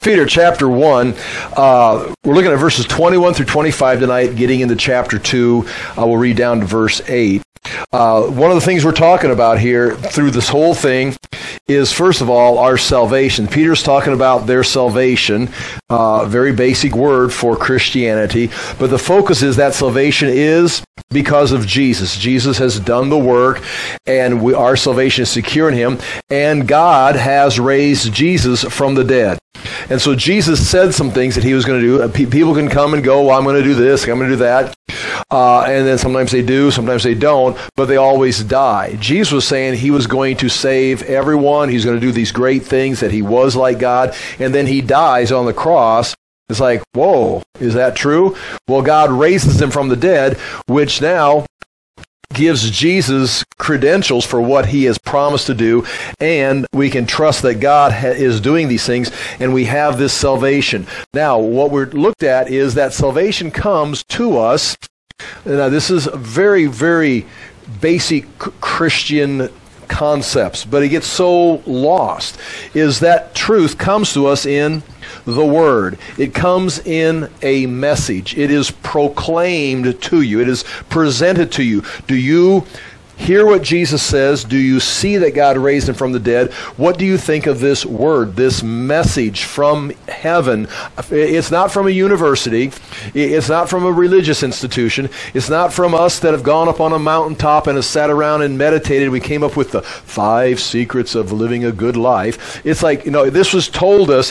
Peter chapter 1, we're looking at verses 21 through 25 tonight, getting into chapter 2. We'll read down to verse 8. One of the things we're talking about here through this whole thing is, first of all, our salvation. Peter's talking about their salvation, very basic word for Christianity, but the focus is that salvation is because of Jesus. Jesus has done the work, and our salvation is secure in him, and God has raised Jesus from the dead. And so Jesus said some things that he was going to do. People can come and go, well, I'm going to do this, I'm going to do that. And then sometimes they do, sometimes they don't, but they always die. Jesus was saying he was going to save everyone. He's going to do these great things, that he was like God. And then he dies on the cross. It's like, whoa, is that true? Well, God raises him from the dead, which now gives Jesus credentials for what he has promised to do, and we can trust that God is doing these things, and we have this salvation. Now, what we're looked at is that salvation comes to us. Now, this is very, very basic Christian concepts, but it gets so lost, is that truth comes to us in the Word. It comes in a message. It is proclaimed to you. It is presented to you. Do you hear what Jesus says? Do you see that God raised him from the dead? What do you think of this word, this message from heaven? It's not from a university. It's not from a religious institution. It's not from us that have gone up on a mountaintop and have sat around and meditated. We came up with the 5 secrets of living a good life. It's like, this was told us.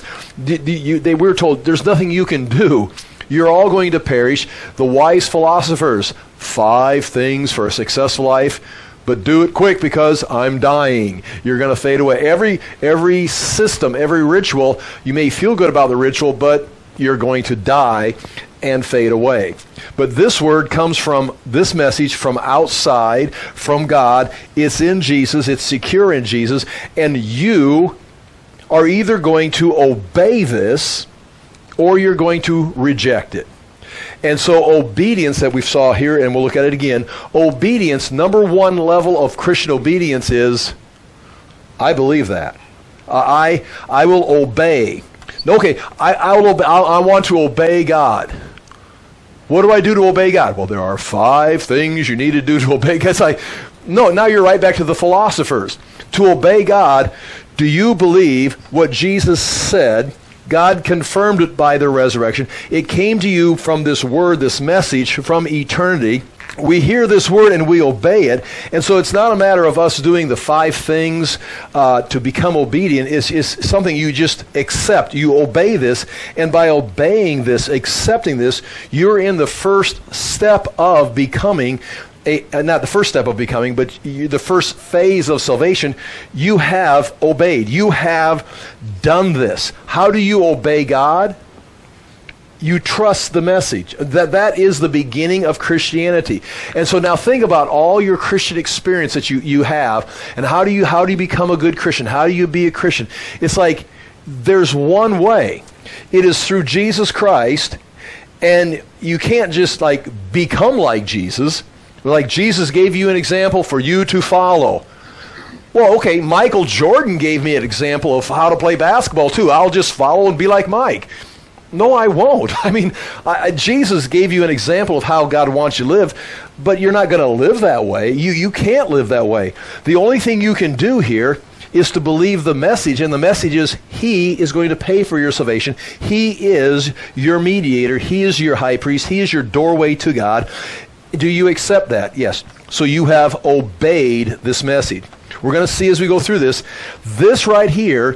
We were told there's nothing you can do. You're all going to perish. The wise philosophers, 5 things for a successful life, but do it quick because I'm dying. You're going to fade away. Every system, every ritual, you may feel good about the ritual, but you're going to die and fade away. But this word comes from this message from outside, from God. It's in Jesus. It's secure in Jesus. And you are either going to obey this, or you're going to reject it. And so obedience that we saw here, and we'll look at it again, obedience, number one level of Christian obedience is, I believe that. I will obey. Okay, I will obey. I want to obey God. What do I do to obey God? Well, there are 5 things you need to do to obey God. It's like, no, now you're right back to the philosophers. To obey God, do you believe what Jesus said? God confirmed it by the resurrection. It came to you from this word, this message from eternity. We hear this word and we obey it. And so it's not a matter of us doing the 5 things to become obedient. It's something you just accept. You obey this. And by obeying this, accepting this, you're in the first step of becoming not the first step of becoming, but the first phase of salvation. You have obeyed. You have done this. How do you obey God? You trust the message. That is the beginning of Christianity. And so now think about all your Christian experience that you have, and how do you become a good Christian? How do you be a Christian? It's like there's one way. It is through Jesus Christ, and you can't just become like Jesus. Like Jesus gave you an example for you to follow. Well, okay, Michael Jordan gave me an example of how to play basketball too. I'll just follow and be like Mike. No, I won't. I mean, Jesus gave you an example of how God wants you to live, but you're not going to live that way. You can't live that way. The only thing you can do here is to believe the message, and the message is he is going to pay for your salvation. He is your mediator. He is your high priest. He is your doorway to God. Do you accept that? Yes. So you have obeyed this message. We're going to see as we go through this. This right here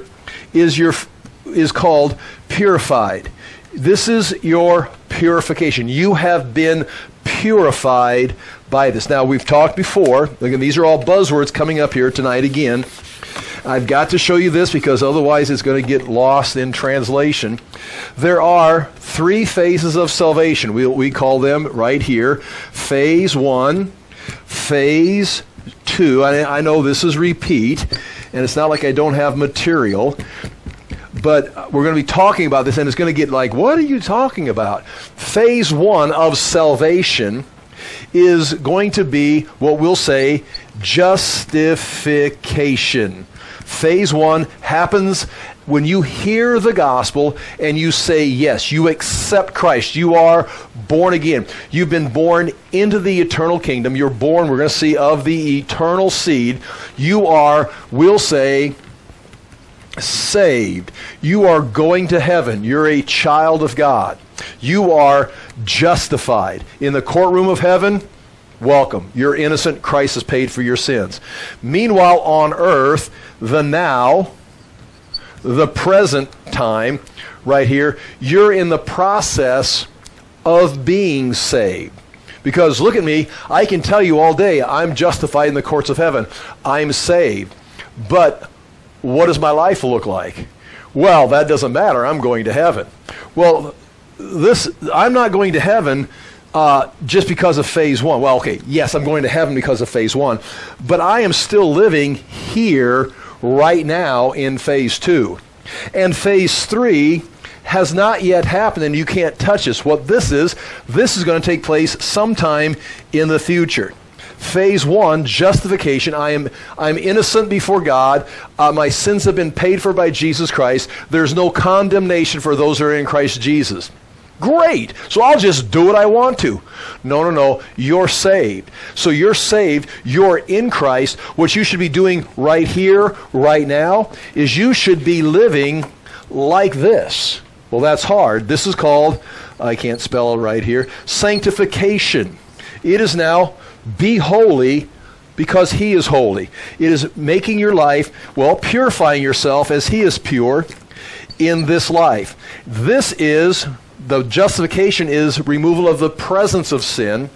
is called purified. This is your purification. You have been purified by this. Now, we've talked before. Again, these are all buzzwords coming up here tonight again. I've got to show you this because otherwise it's going to get lost in translation. There are 3 phases of salvation. We call them right here. Phase 1, Phase 2. I know this is repeat, and it's not like I don't have material, but we're going to be talking about this, and it's going to get like, what are you talking about? Phase 1 of salvation is going to be what we'll say justification. Phase one happens when you hear the gospel and you say yes. You accept Christ. You are born again. You've been born into the eternal kingdom. You're born, we're going to see, of the eternal seed. You are, we'll say, saved. You are going to heaven. You're a child of God. You are justified. In the courtroom of heaven, welcome. You're innocent. Christ has paid for your sins. Meanwhile, on earth, the now, the present time, right here, you're in the process of being saved. Because look at me, I can tell you all day, I'm justified in the courts of heaven. I'm saved. But what does my life look like? Well, that doesn't matter. I'm going to heaven. Well, I'm not going to heaven just because of phase one. Well, okay, yes, I'm going to heaven because of phase one, but I am still living here right now in phase two. And phase three has not yet happened, and you can't touch this. What this is going to take place sometime in the future. Phase one, justification. I'm innocent before God. My sins have been paid for by Jesus Christ. There's no condemnation for those who are in Christ Jesus. Great. So I'll just do what I want to. No. You're saved. So you're saved. You're in Christ. What you should be doing right here, right now, is you should be living like this. Well, that's hard. This is called, I can't spell it right here, sanctification. It is now, be holy because he is holy. It is making your life, purifying yourself as he is pure in this life. The justification is removal of the presence of sin.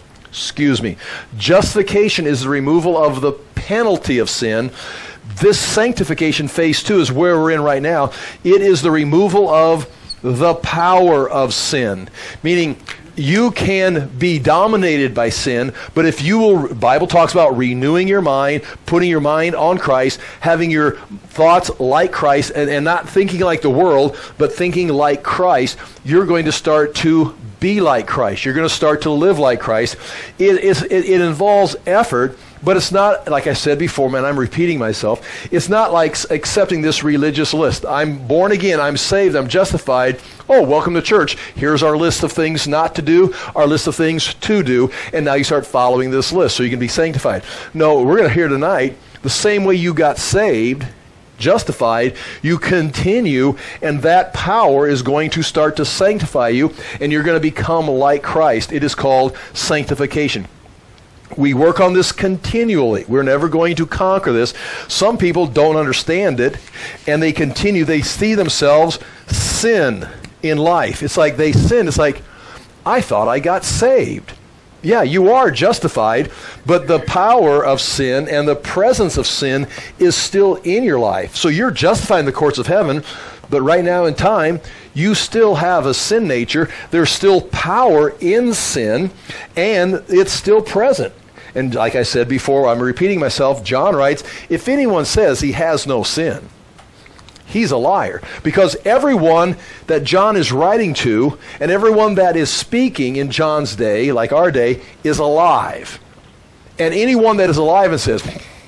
Justification is the removal of the penalty of sin. This sanctification, phase two, is where we're in right now. It is the removal of the power of sin. Meaning, you can be dominated by sin, but if you will, the Bible talks about renewing your mind, putting your mind on Christ, having your thoughts like Christ, and not thinking like the world, but thinking like Christ, you're going to start to be like Christ. You're going to start to live like Christ. It involves effort, but it's not, like I said before, man, I'm repeating myself. It's not like accepting this religious list. I'm born again, I'm saved, I'm justified. Oh, welcome to church. Here's our list of things not to do, our list of things to do, and now you start following this list so you can be sanctified. No, we're going to hear tonight, the same way you got saved, justified, you continue, and that power is going to start to sanctify you, and you're going to become like Christ. It is called sanctification. We work on this continually. We're never going to conquer this. Some people don't understand it, and they continue. They see themselves sin in life. It's like they sin. It's like, I thought I got saved. Yeah, you are justified, but the power of sin and the presence of sin is still in your life. So you're justified in the courts of heaven, but right now in time, you still have a sin nature. There's still power in sin, and it's still present. And like I said before, I'm repeating myself, John writes, if anyone says he has no sin, he's a liar. Because everyone that John is writing to, and everyone that is speaking in John's day, like our day, is alive. And anyone that is alive and says,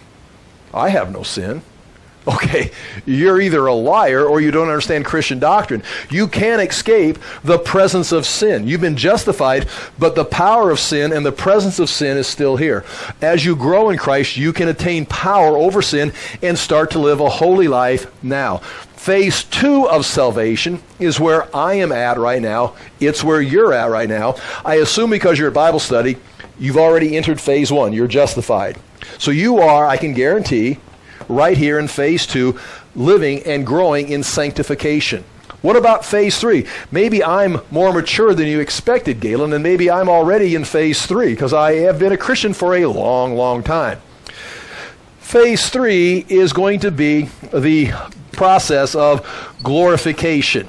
I have no sin, okay, you're either a liar or you don't understand Christian doctrine. You can't escape the presence of sin. You've been justified, but the power of sin and the presence of sin is still here. As you grow in Christ, you can attain power over sin and start to live a holy life now. Phase two of salvation is where I am at right now. It's where you're at right now. I assume because you're at Bible study, you've already entered phase one. You're justified. So you are, I can guarantee, right here in phase two, living and growing in sanctification. What about phase three? Maybe I'm more mature than you expected, Galen, and maybe I'm already in phase three because I have been a Christian for a long, long time. Phase three is going to be the process of glorification.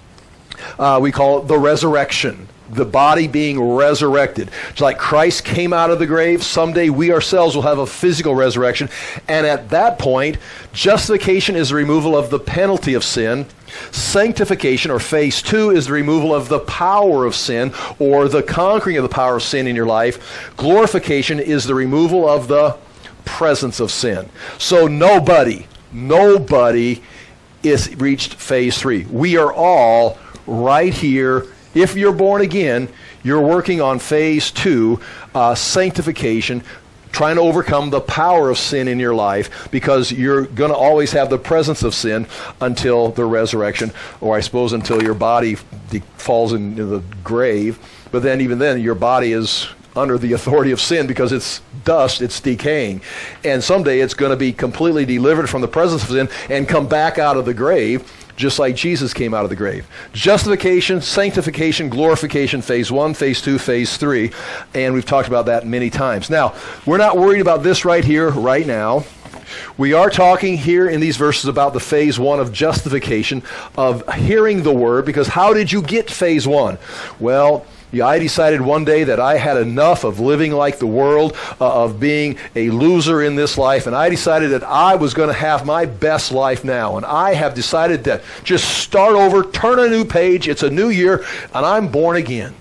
We call it the resurrection. The body being resurrected. It's like Christ came out of the grave. Someday we ourselves will have a physical resurrection. And at that point, justification is the removal of the penalty of sin. Sanctification, or phase two, is the removal of the power of sin, or the conquering of the power of sin in your life. Glorification is the removal of the presence of sin. So nobody Nobody is reached phase 3. We are all right here. If you're born again, you're working on phase 2, sanctification, trying to overcome the power of sin in your life, because you're going to always have the presence of sin until the resurrection, or I suppose until your body falls into the grave. But then even then, your body is under the authority of sin because it's dust, it's decaying. And someday it's going to be completely delivered from the presence of sin and come back out of the grave, just like Jesus came out of the grave. Justification, sanctification, glorification, phase 1, phase 2, phase 3. And we've talked about that many times. Now, we're not worried about this right here, right now. We are talking here in these verses about the phase 1 of justification, of hearing the word, because how did you get phase 1? Well, I decided one day that I had enough of living like the world, of being a loser in this life, and I decided that I was going to have my best life now. And I have decided to just start over, turn a new page, it's a new year, and I'm born again.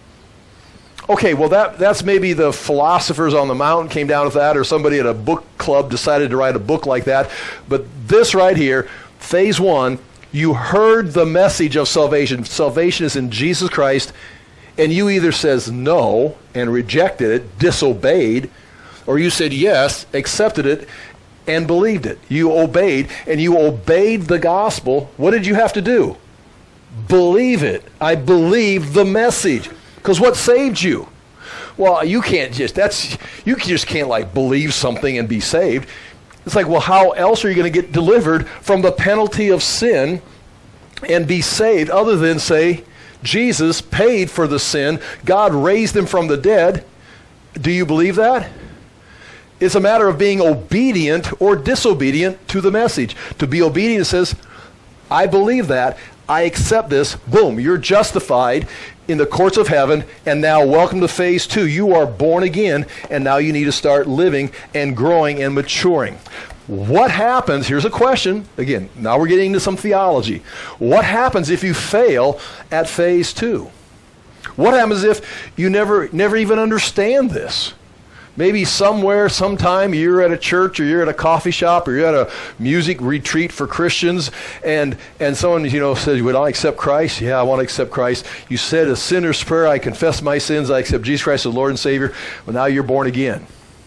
Okay, well that's maybe the philosophers on the mountain came down with that, or somebody at a book club decided to write a book like that. But this right here, phase 1, you heard the message of salvation. Salvation is in Jesus Christ. And you either says no and rejected it, disobeyed, or you said yes, accepted it, and believed it. You obeyed, and you obeyed the gospel. What did you have to do? Believe it. I believe the message. Because what saved you? Well, you just can't like believe something and be saved. It's like, well, how else are you going to get delivered from the penalty of sin and be saved other than say, Jesus paid for the sin. God raised him from the dead. Do you believe that? It's a matter of being obedient or disobedient to the message. To be obedient says, I believe that. I accept this. Boom, you're justified in the courts of heaven, and now welcome to phase 2. You are born again, and now you need to start living and growing and maturing. What happens, here's a question, again, now we're getting into some theology. What happens if you fail at phase 2? What happens if you never even understand this? Maybe somewhere, sometime, you're at a church, or you're at a coffee shop, or you're at a music retreat for Christians, and someone, says, would I accept Christ? Yeah, I want to accept Christ. You said a sinner's prayer, I confess my sins, I accept Jesus Christ as Lord and Savior. Well, now you're born again.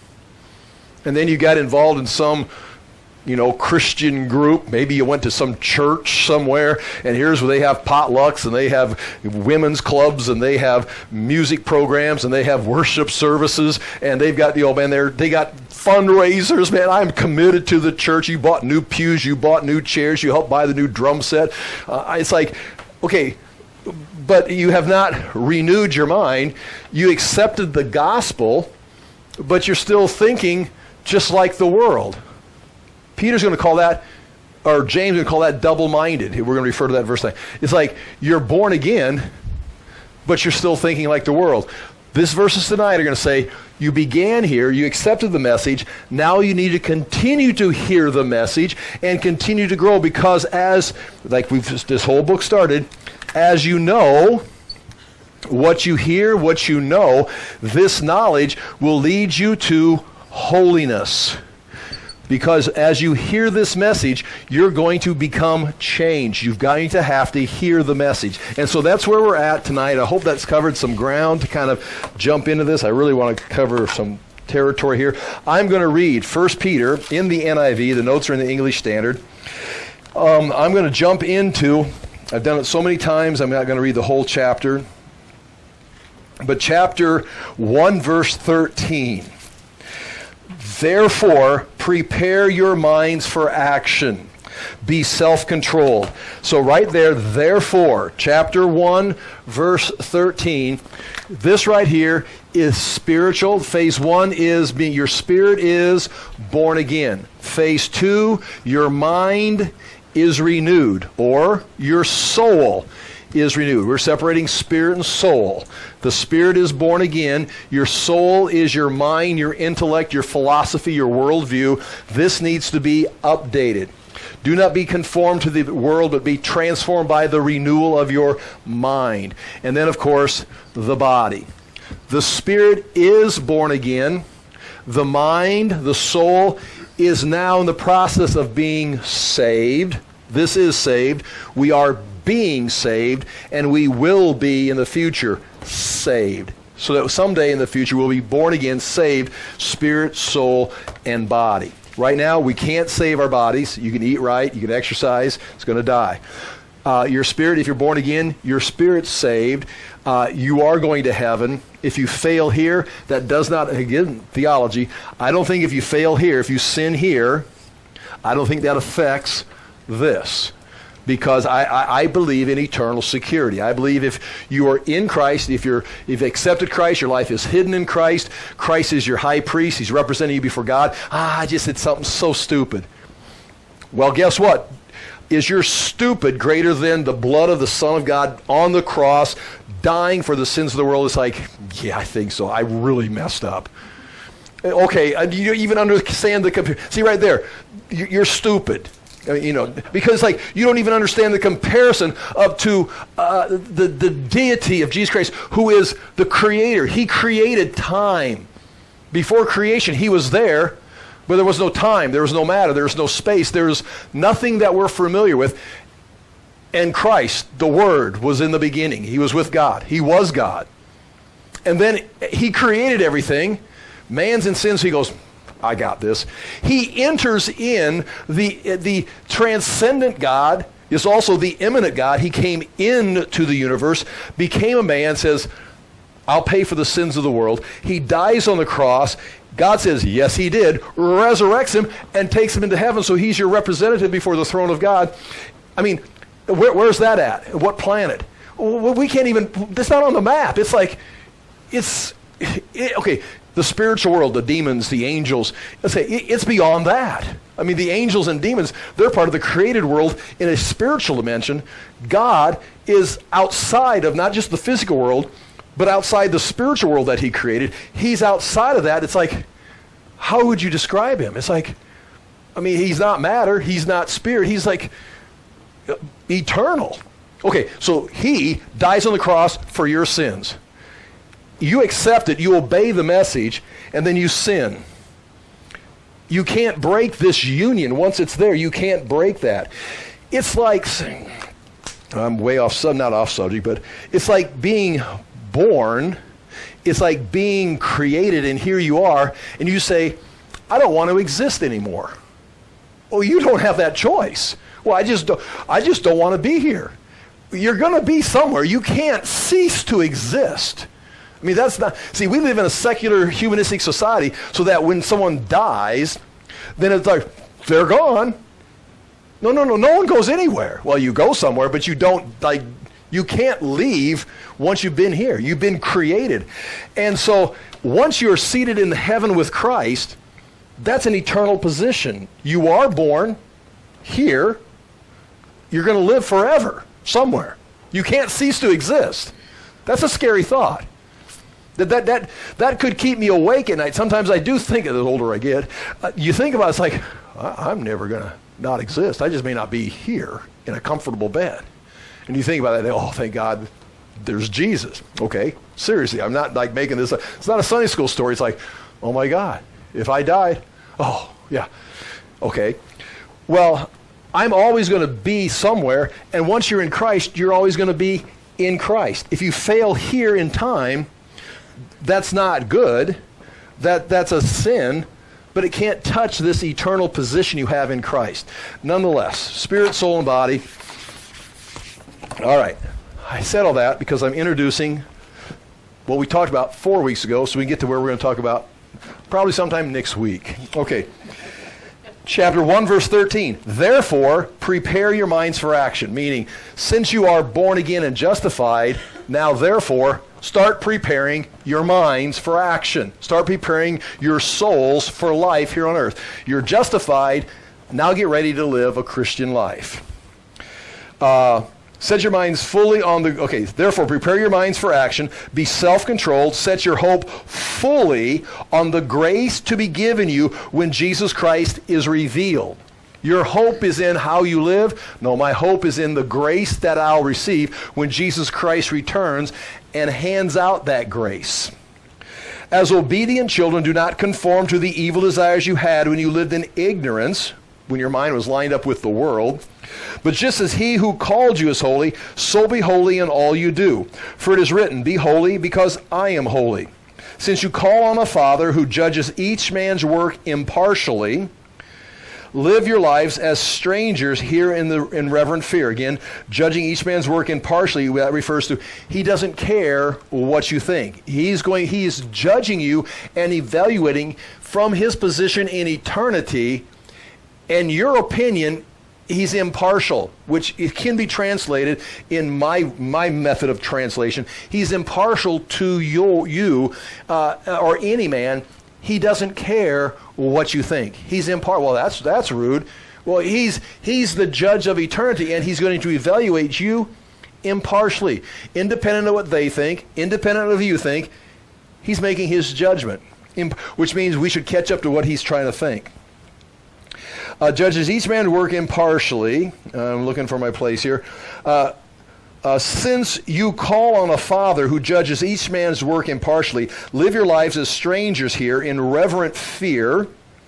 And then you got involved in some Christian group. Maybe you went to some church somewhere, and here's where they have potlucks, and they have women's clubs, and they have music programs, and they have worship services, and they've got, they got fundraisers. Man, I'm committed to the church. You bought new pews, you bought new chairs, you helped buy the new drum set. It's like, okay, but you have not renewed your mind. You accepted the gospel, but you're still thinking just like the world. Peter's going to call that, or James is going to call that double-minded. We're going to refer to that verse 9. It's like you're born again, but you're still thinking like the world. This verses tonight are going to say, you began here, you accepted the message, now you need to continue to hear the message and continue to grow, because this whole book started, as you know, what you hear, what you know, this knowledge will lead you to holiness. Because as you hear this message, you're going to become changed. You're going to have to hear the message. And so that's where we're at tonight. I hope that's covered some ground to kind of jump into this. I really want to cover some territory here. I'm going to read 1 Peter in the NIV. The notes are in the English Standard. I'm going to jump into, I've done it so many times, I'm not going to read the whole chapter. But chapter 1, verse 13. Therefore, prepare your minds for action. Be self-controlled. So right there, therefore, chapter 1, verse 13, this right here is spiritual. Phase 1 is your spirit is born again. Phase 2, your mind is renewed, or your soul is renewed. We're separating spirit and soul. The spirit is born again. Your soul is your mind, your intellect, your philosophy, your worldview. This needs to be updated. Do not be conformed to the world, but be transformed by the renewal of your mind. And then, of course, the body. The spirit is born again. The mind, the soul is now in the process of being saved. This is saved. We are being saved, and we will be in the future saved. So that someday in the future we'll be born again, saved, spirit, soul, and body. Right now we can't save our bodies. You can eat right, you can exercise, it's going to die. Your spirit, if you're born again, your spirit's saved. You are going to heaven. If you fail here, that does not, again, theology, I don't think if you fail here, if you sin here, I don't think that affects this. Because I believe in eternal security. I believe if you are in Christ, if you've accepted Christ, your life is hidden in Christ. Christ is your high priest. He's representing you before God. I just did something so stupid. Well, guess what? Is your stupid greater than the blood of the Son of God on the cross, dying for the sins of the world? It's like, yeah, I think so. I really messed up. Okay, do you even understand the comparison? See right there, you're stupid. Because you don't even understand the comparison up to the deity of Jesus Christ, who is the creator. He created time. Before creation, he was there, but there was no time, there was no matter, there was no space, there was nothing that we're familiar with. And Christ, the Word, was in the beginning. He was with God. He was God. And then he created everything. Man's in sin, so he goes, I got this. He enters in the transcendent God, is also the immanent God. He came into the universe, became a man, says, I'll pay for the sins of the world. He dies on the cross. God says, yes, he did, resurrects him, and takes him into heaven, so he's your representative before the throne of God. I mean, where's that at? What planet? We can't even, it's not on the map. It's like, okay, the spiritual world, the demons, the angels, let's say it's beyond that. I mean, the angels and demons, they're part of the created world in a spiritual dimension. God is outside of not just the physical world, but outside the spiritual world that he created. He's outside of that. It's like, how would you describe him? It's like, I mean, he's not matter, he's not spirit, he's like eternal. Okay, so he dies on the cross for your sins. You accept it, you obey the message, and then you sin. You can't break this union. Once it's there, you can't break that. It's like, I'm way off, not off subject, but it's like being born. It's like being created, and here you are, and you say, I don't want to exist anymore. Well, you don't have that choice. Well, I just don't want to be here. You're going to be somewhere. You can't cease to exist. I mean, that's not, see, we live in a secular humanistic society so that when someone dies, then it's like, they're gone. No one goes anywhere. Well, you go somewhere, but you don't, you can't leave once you've been here. You've been created. And so once you're seated in heaven with Christ, that's an eternal position. You are born here. You're going to live forever somewhere. You can't cease to exist. That's a scary thought. That could keep me awake at night. Sometimes I do think, the older I get, you think about it, it's like, I'm never going to not exist. I just may not be here in a comfortable bed. And you think about that, oh, thank God there's Jesus. Okay, seriously, I'm not like making this, it's not a Sunday school story. It's like, oh my God, if I died, oh, yeah, okay. Well, I'm always going to be somewhere, and once you're in Christ, you're always going to be in Christ. If you fail here in time, that's not good. That's a sin, but it can't touch this eternal position you have in Christ. Nonetheless, spirit, soul, and body. All right. I said all that because I'm introducing what we talked about 4 weeks ago, so we can get to where we're going to talk about probably sometime next week. Okay. Chapter 1, verse 13. Therefore, prepare your minds for action. Meaning, since you are born again and justified, now therefore, start preparing your minds for action. Start preparing your souls for life here on earth. You're justified. Now get ready to live a Christian life. Set your minds fully on therefore prepare your minds for action. Be self-controlled. Set your hope fully on the grace to be given you when Jesus Christ is revealed. Your hope is in how you live. No, my hope is in the grace that I'll receive when Jesus Christ returns and hands out that grace. As obedient children, do not conform to the evil desires you had when you lived in ignorance, when your mind was lined up with the world. But just as he who called you is holy, so be holy in all you do. For it is written, be holy because I am holy. Since you call on a Father who judges each man's work impartially, live your lives as strangers here in reverent fear. Again, judging each man's work impartially, that refers to he doesn't care what you think. He is judging you and evaluating from his position in eternity, and your opinion, he's impartial, which it can be translated in my method of translation. He's impartial to you or any man. He doesn't care what you think. He's impartial. Well, that's rude. Well, he's the judge of eternity, and he's going to evaluate you impartially, independent of what they think, independent of what you think. He's making his judgment, which means we should catch up to what he's trying to think. Judges each man's work impartially. I'm looking for my place here. Since you call on a Father who judges each man's work impartially, live your lives as strangers here in reverent fear.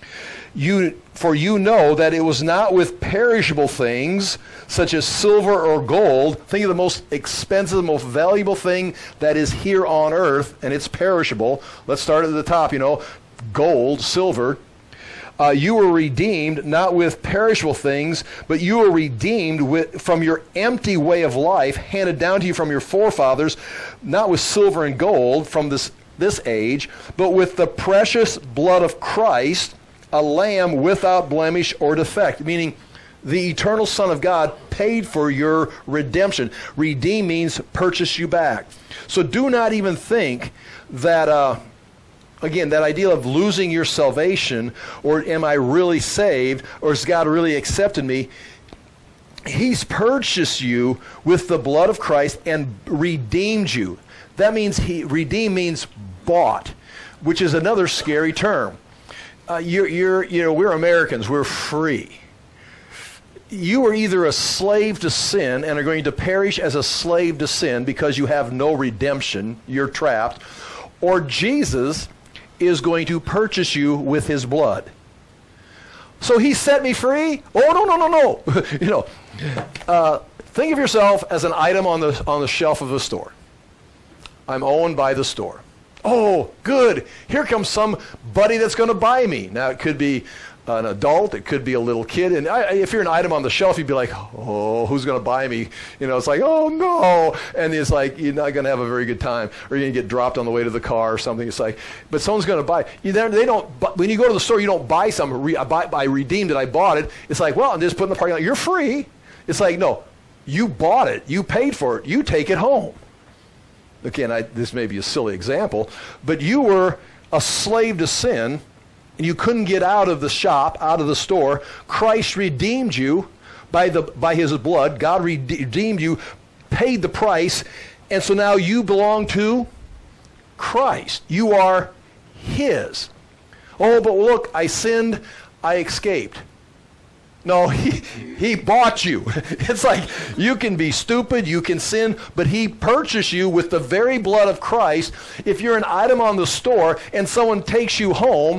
For you know that it was not with perishable things, such as silver or gold. Think of the most expensive, the most valuable thing that is here on earth, and it's perishable. Let's start at the top, gold, silver. You were redeemed not with perishable things, but you were redeemed from your empty way of life, handed down to you from your forefathers, not with silver and gold from this age, but with the precious blood of Christ, a lamb without blemish or defect. Meaning, the eternal Son of God paid for your redemption. Redeem means purchase you back. So do not even think that... Again, that idea of losing your salvation, or am I really saved, or has God really accepted me? He's purchased you with the blood of Christ and redeemed you. That means redeem means bought, which is another scary term. We're Americans. We're free. You are either a slave to sin and are going to perish as a slave to sin because you have no redemption. You're trapped, or Jesus is going to purchase you with his blood. So he set me free? Oh, no. Think of yourself as an item on the shelf of a store. I'm owned by the store. Oh, good. Here comes somebody that's going to buy me. Now, it could be an adult. It could be a little kid. And if you're an item on the shelf, you'd be like, oh, who's going to buy me? It's like, oh, no. And it's like, you're not going to have a very good time. Or you're going to get dropped on the way to the car or something. It's like, but someone's going to buy. When you go to the store, you don't buy something. I redeemed it. I bought it. It's like, well, I'm just putting the parking lot. You're free. It's like, no, you bought it. You paid for it. You take it home. Again, this may be a silly example, but you were a slave to sin, and you couldn't get out of the shop, out of the store. Christ redeemed you by his blood. God redeemed you, paid the price, and so now you belong to Christ. You are his. Oh, but look, I sinned, I escaped. No, he bought you. It's like you can be stupid, you can sin, but he purchased you with the very blood of Christ. If you're an item on the store and someone takes you home,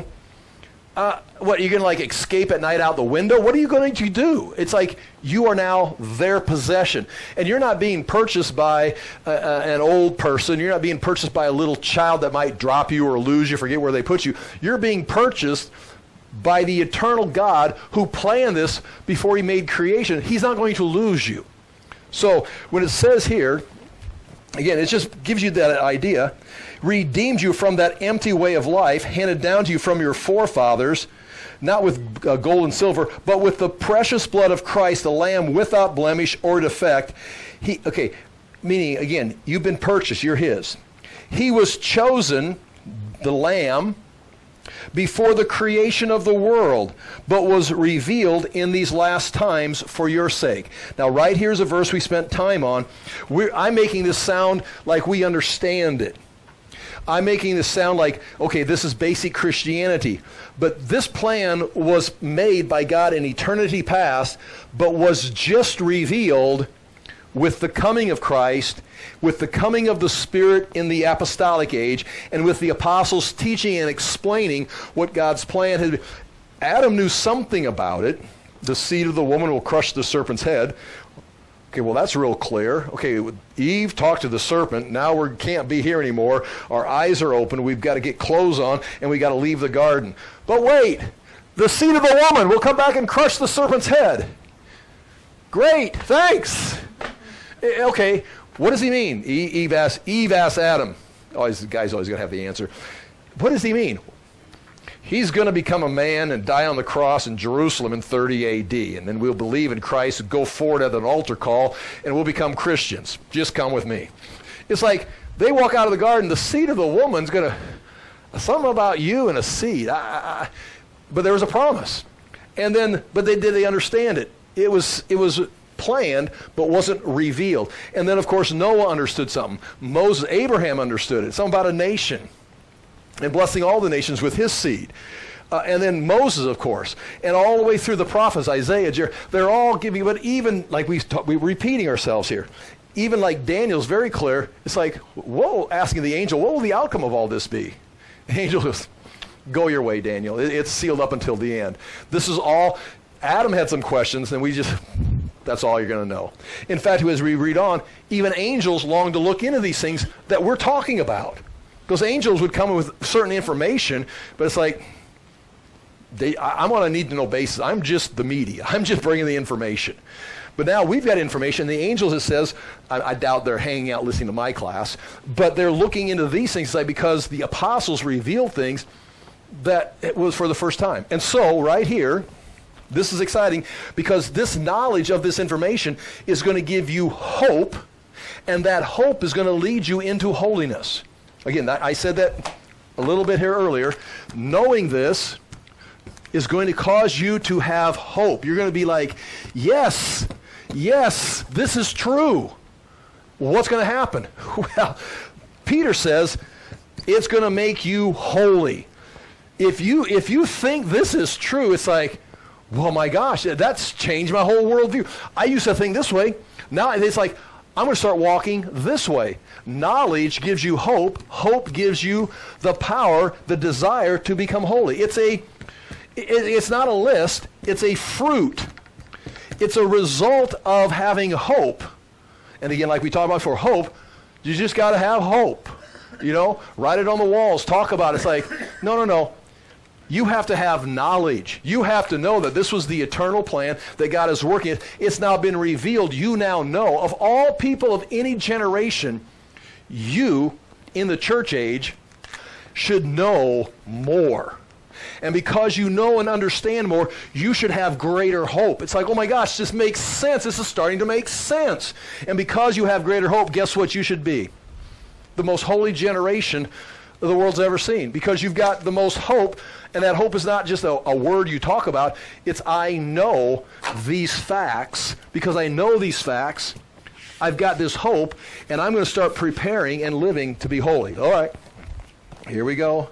what, you're going to escape at night out the window? What are you going to do? It's like you are now their possession. And you're not being purchased by an old person. You're not being purchased by a little child that might drop you or lose you, forget where they put you. You're being purchased by the eternal God who planned this before he made creation. He's not going to lose you. So when it says here, again, it just gives you that idea, redeemed you from that empty way of life, handed down to you from your forefathers, not with gold and silver, but with the precious blood of Christ, the Lamb without blemish or defect. Meaning, again, you've been purchased, you're his. He was chosen, the Lamb, before the creation of the world, but was revealed in these last times for your sake. Now, right here's a verse we spent time on. I'm making this sound like we understand it. I'm making this sound like, okay, this is basic Christianity. But this plan was made by God in eternity past, but was just revealed with the coming of Christ, with the coming of the Spirit in the apostolic age, and with the apostles teaching and explaining what God's plan had been. Adam knew something about it. The seed of the woman will crush the serpent's head. Okay, well, that's real clear. Okay, Eve talked to the serpent. Now we can't be here anymore. Our eyes are open. We've got to get clothes on, and we've got to leave the garden. But wait, the seed of the woman will come back and crush the serpent's head. Great, thanks. Okay, what does he mean? Eve asked Adam. Always, the guy's always going to have the answer. What does he mean? He's going to become a man and die on the cross in Jerusalem in 30 A.D. And then we'll believe in Christ and go forward at an altar call, and we'll become Christians. Just come with me. It's like they walk out of the garden, the seed of the woman's going to, something about you and a seed. But there was a promise. And then, but did they understand it? It was planned, but wasn't revealed. And then, of course, Noah understood something. Abraham understood it. Something about a nation. And blessing all the nations with his seed. And then Moses, of course. And all the way through the prophets, Isaiah, they're all giving, but even like we're repeating ourselves here. Even like Daniel's very clear. It's like, whoa, asking the angel, what will the outcome of all this be? The angel goes, go your way, Daniel. It's sealed up until the end. This is all, Adam had some questions, and that's all you're going to know. In fact, as we read on, even angels long to look into these things that we're talking about. Because angels would come with certain information, but it's like, I'm on a need-to-know basis. I'm just the media. I'm just bringing the information. But now we've got information. The angels, it says, I doubt they're hanging out listening to my class, but they're looking into these things because the apostles revealed things that it was for the first time. And so, right here, this is exciting because this knowledge of this information is going to give you hope, and that hope is going to lead you into holiness. Again, I said that a little bit here earlier. Knowing this is going to cause you to have hope. You're going to be like, yes, this is true. Well, what's going to happen? Well, Peter says it's going to make you holy. If you think this is true, it's like, well, my gosh, that's changed my whole worldview. I used to think this way. Now it's like, I'm going to start walking this way. Knowledge gives you hope. Hope gives you the power, the desire to become holy. It's not a list. It's a fruit. It's a result of having hope. And again, like we talked about before, hope, you just got to have hope. Write it on the walls. Talk about it. It's like, no. You have to have knowledge. You have to know that this was the eternal plan that God is working. It's now been revealed. You now know. Of all people of any generation, you, in the church age, should know more. And because you know and understand more, you should have greater hope. It's like, oh my gosh, this makes sense. This is starting to make sense. And because you have greater hope, guess what you should be? The most holy generation the world's ever seen, because you've got the most hope, and that hope is not just a word you talk about. It's I know these facts. Because I know these facts, I've got this hope, and I'm going to start preparing and living to be holy. All right, here we go.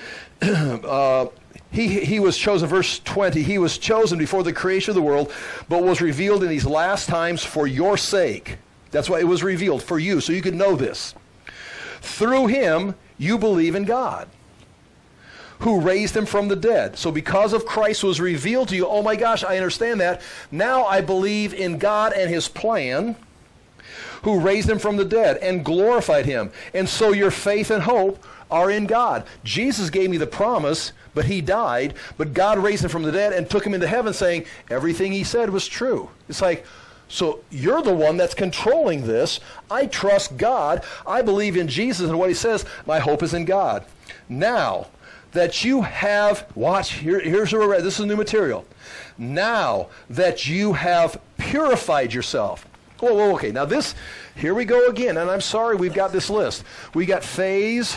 He was chosen, verse 20, he was chosen before the creation of the world, but was revealed in these last times for your sake. That's why it was revealed, for you, so you could know this. Through him, you believe in God, who raised him from the dead. So because of Christ was revealed to you, oh my gosh, I understand that. Now I believe in God and his plan, who raised him from the dead and glorified him. And so your faith and hope are in God. Jesus gave me the promise, but he died. But God raised him from the dead and took him into heaven, saying everything he said was true. It's like, so you're the one that's controlling this. I trust God. I believe in Jesus and what he says. My hope is in God. Now that you have, watch, here's where we're at. This is new material. Now that you have purified yourself. Whoa, okay. Now this, here we go again. And I'm sorry we've got this list. We got phase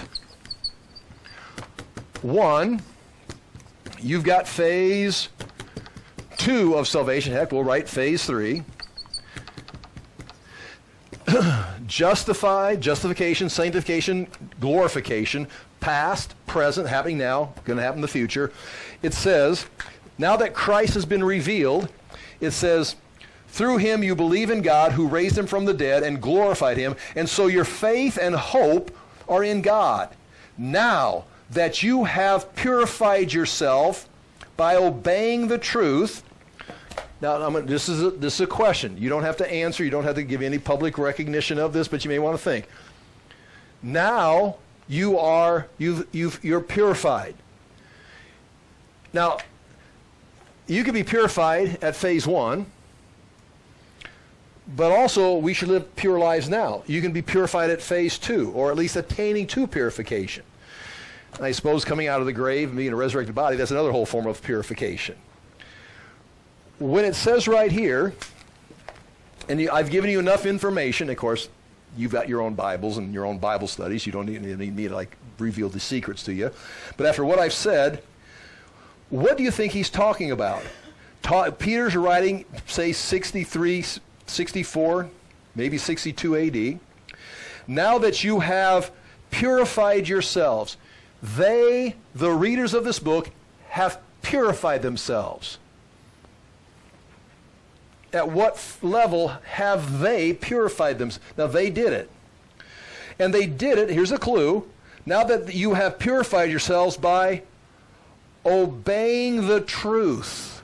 1. You've got phase 2 of salvation. Heck, we'll write phase 3. Justification, sanctification, glorification, past, present, happening now, going to happen in the future. It says, now that Christ has been revealed, it says, Through him you believe in God who raised him from the dead and glorified him, and so your faith and hope are in God. Now that you have purified yourself by obeying the truth. Now, this is a question. You don't have to answer. You don't have to give any public recognition of this, but you may want to think. Now you're purified. Now, you can be purified at phase 1, but also we should live pure lives now. You can be purified at phase 2, or at least attaining to purification. And I suppose coming out of the grave and being a resurrected body, that's another whole form of purification. When it says right here, and I've given you enough information, of course, you've got your own Bibles and your own Bible studies. You don't need me to reveal the secrets to you. But after what I've said, what do you think he's talking about? Peter's writing, say, 63, 64, maybe 62 AD. Now that you have purified yourselves, the readers of this book, have purified themselves. At what level have they purified themselves? Now, they did it. And they did it, here's a clue, now that you have purified yourselves by obeying the truth.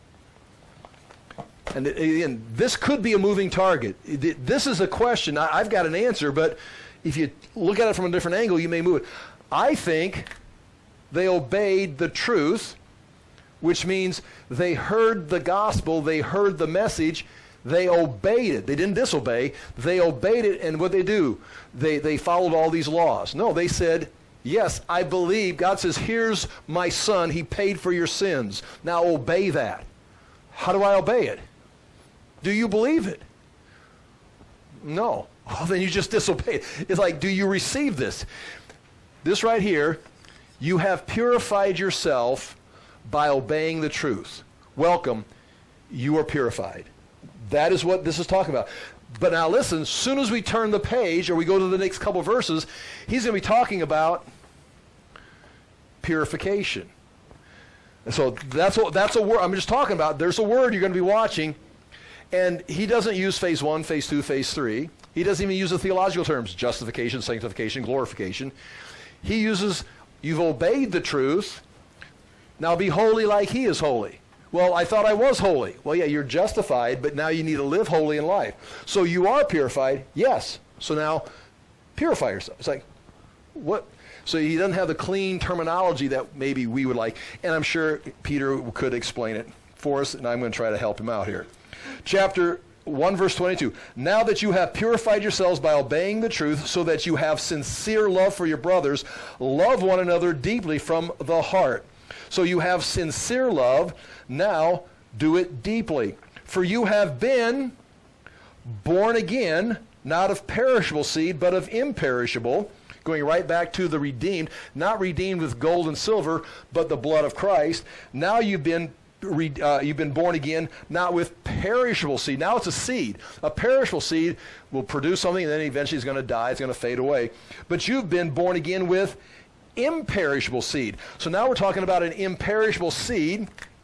And again, this could be a moving target. This is a question. I've got an answer, but if you look at it from a different angle, you may move it. I think they obeyed the truth, which means they heard the gospel, they heard the message, they obeyed it. They didn't disobey. They obeyed it, and what they do? They followed all these laws. No, they said, yes, I believe. God says, here's my son. He paid for your sins. Now obey that. How do I obey it? Do you believe it? No. Well, then you just disobey it. It's like, do you receive this? This right here, you have purified yourself by obeying the truth. Welcome, you are purified. That is what this is talking about. But now listen, as soon as we turn the page or we go to the next couple verses, he's going to be talking about purification. And so that's a word I'm just talking about. There's a word you're going to be watching, and he doesn't use phase 1, phase 2, phase 3. He doesn't even use the theological terms, justification, sanctification, glorification. He uses, you've obeyed the truth, now be holy like he is holy. Well, I thought I was holy. Well, yeah, you're justified, but now you need to live holy in life. So you are purified, yes. So now purify yourself. It's like, what? So he doesn't have the clean terminology that maybe we would like. And I'm sure Peter could explain it for us, and I'm going to try to help him out here. Chapter 1, verse 22. Now that you have purified yourselves by obeying the truth, so that you have sincere love for your brothers, love one another deeply from the heart. So you have sincere love, now do it deeply. For you have been born again, not of perishable seed, but of imperishable. Going right back to the redeemed, not redeemed with gold and silver, but the blood of Christ. Now you've been born again, not with perishable seed. Now it's a seed. A perishable seed will produce something, and then eventually it's going to die. It's going to fade away. But you've been born again with imperishable seed. So now we're talking about an imperishable seed.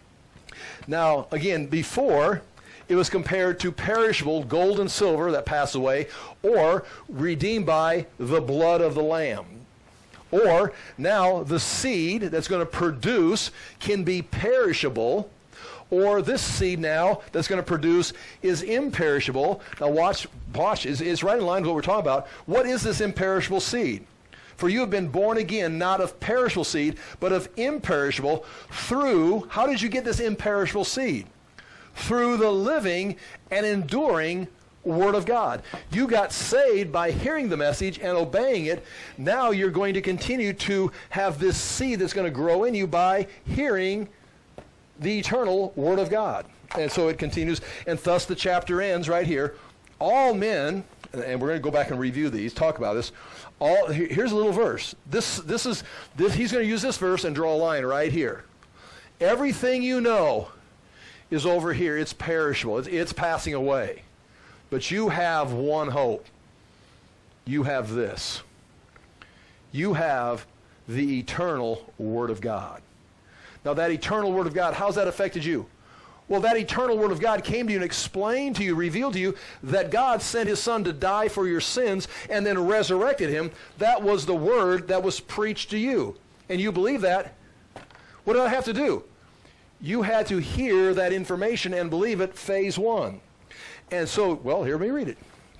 Now, again, before it was compared to perishable gold and silver that pass away, or redeemed by the blood of the Lamb. Or now the seed that's going to produce can be perishable, or this seed now that's going to produce is imperishable. Now watch, it's right in line with what we're talking about. What is this imperishable seed? For you have been born again, not of perishable seed, but of imperishable through, how did you get this imperishable seed? Through the living and enduring Word of God. You got saved by hearing the message and obeying it. Now you're going to continue to have this seed that's going to grow in you by hearing the eternal Word of God. And so it continues, and thus the chapter ends right here. All men, and we're going to go back and review these, talk about this. Here's a little verse. He's going to use this verse and draw a line right here. Everything you know is over here. It's perishable. It's passing away. But you have one hope. You have this. You have the eternal Word of God. Now that eternal Word of God, how's that affected you? Well, that eternal Word of God came to you and explained to you, revealed to you that God sent His Son to die for your sins and then resurrected Him. That was the Word that was preached to you. And you believe that. What did I have to do? You had to hear that information and believe it, phase one. And so, well, here, let me read it.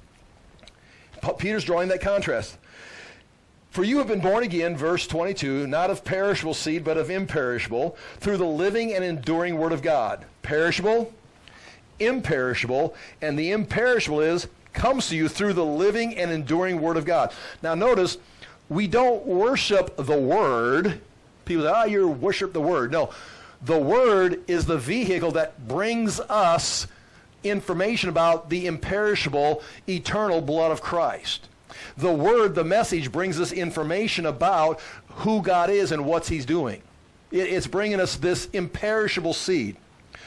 Peter's drawing that contrast. For you have been born again, verse 22, not of perishable seed, but of imperishable, through the living and enduring Word of God. Perishable, imperishable, and the imperishable comes to you through the living and enduring Word of God. Now notice, we don't worship the Word. People say, you worship the Word. No, the Word is the vehicle that brings us information about the imperishable, eternal blood of Christ. The Word, the message, brings us information about who God is and what He's doing. It's bringing us this imperishable seed.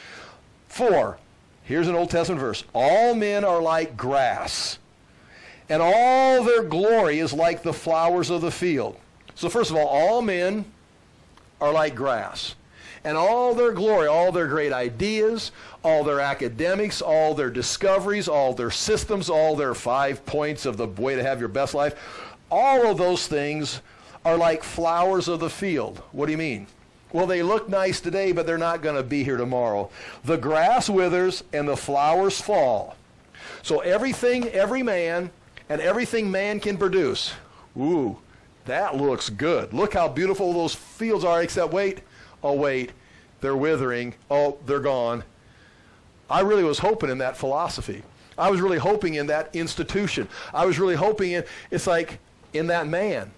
4, here's an Old Testament verse. All men are like grass, and all their glory is like the flowers of the field. So first of all men are like grass. And all their glory, all their great ideas, all their academics, all their discoveries, all their systems, all their 5 points of the way to have your best life, all of those things are like flowers of the field. What do you mean? Well, they look nice today, but they're not going to be here tomorrow. The grass withers and the flowers fall. So everything, every man, and everything man can produce. Ooh, that looks good. Look how beautiful those fields are, except wait. Oh, wait, they're withering. Oh, they're gone. I really was hoping in that philosophy. I was really hoping in that institution. I was really hoping it's like in that man.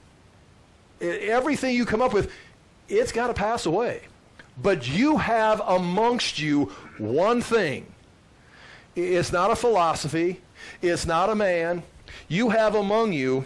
Everything you come up with, it's got to pass away. But you have amongst you one thing. It's not a philosophy. It's not a man. You have among you,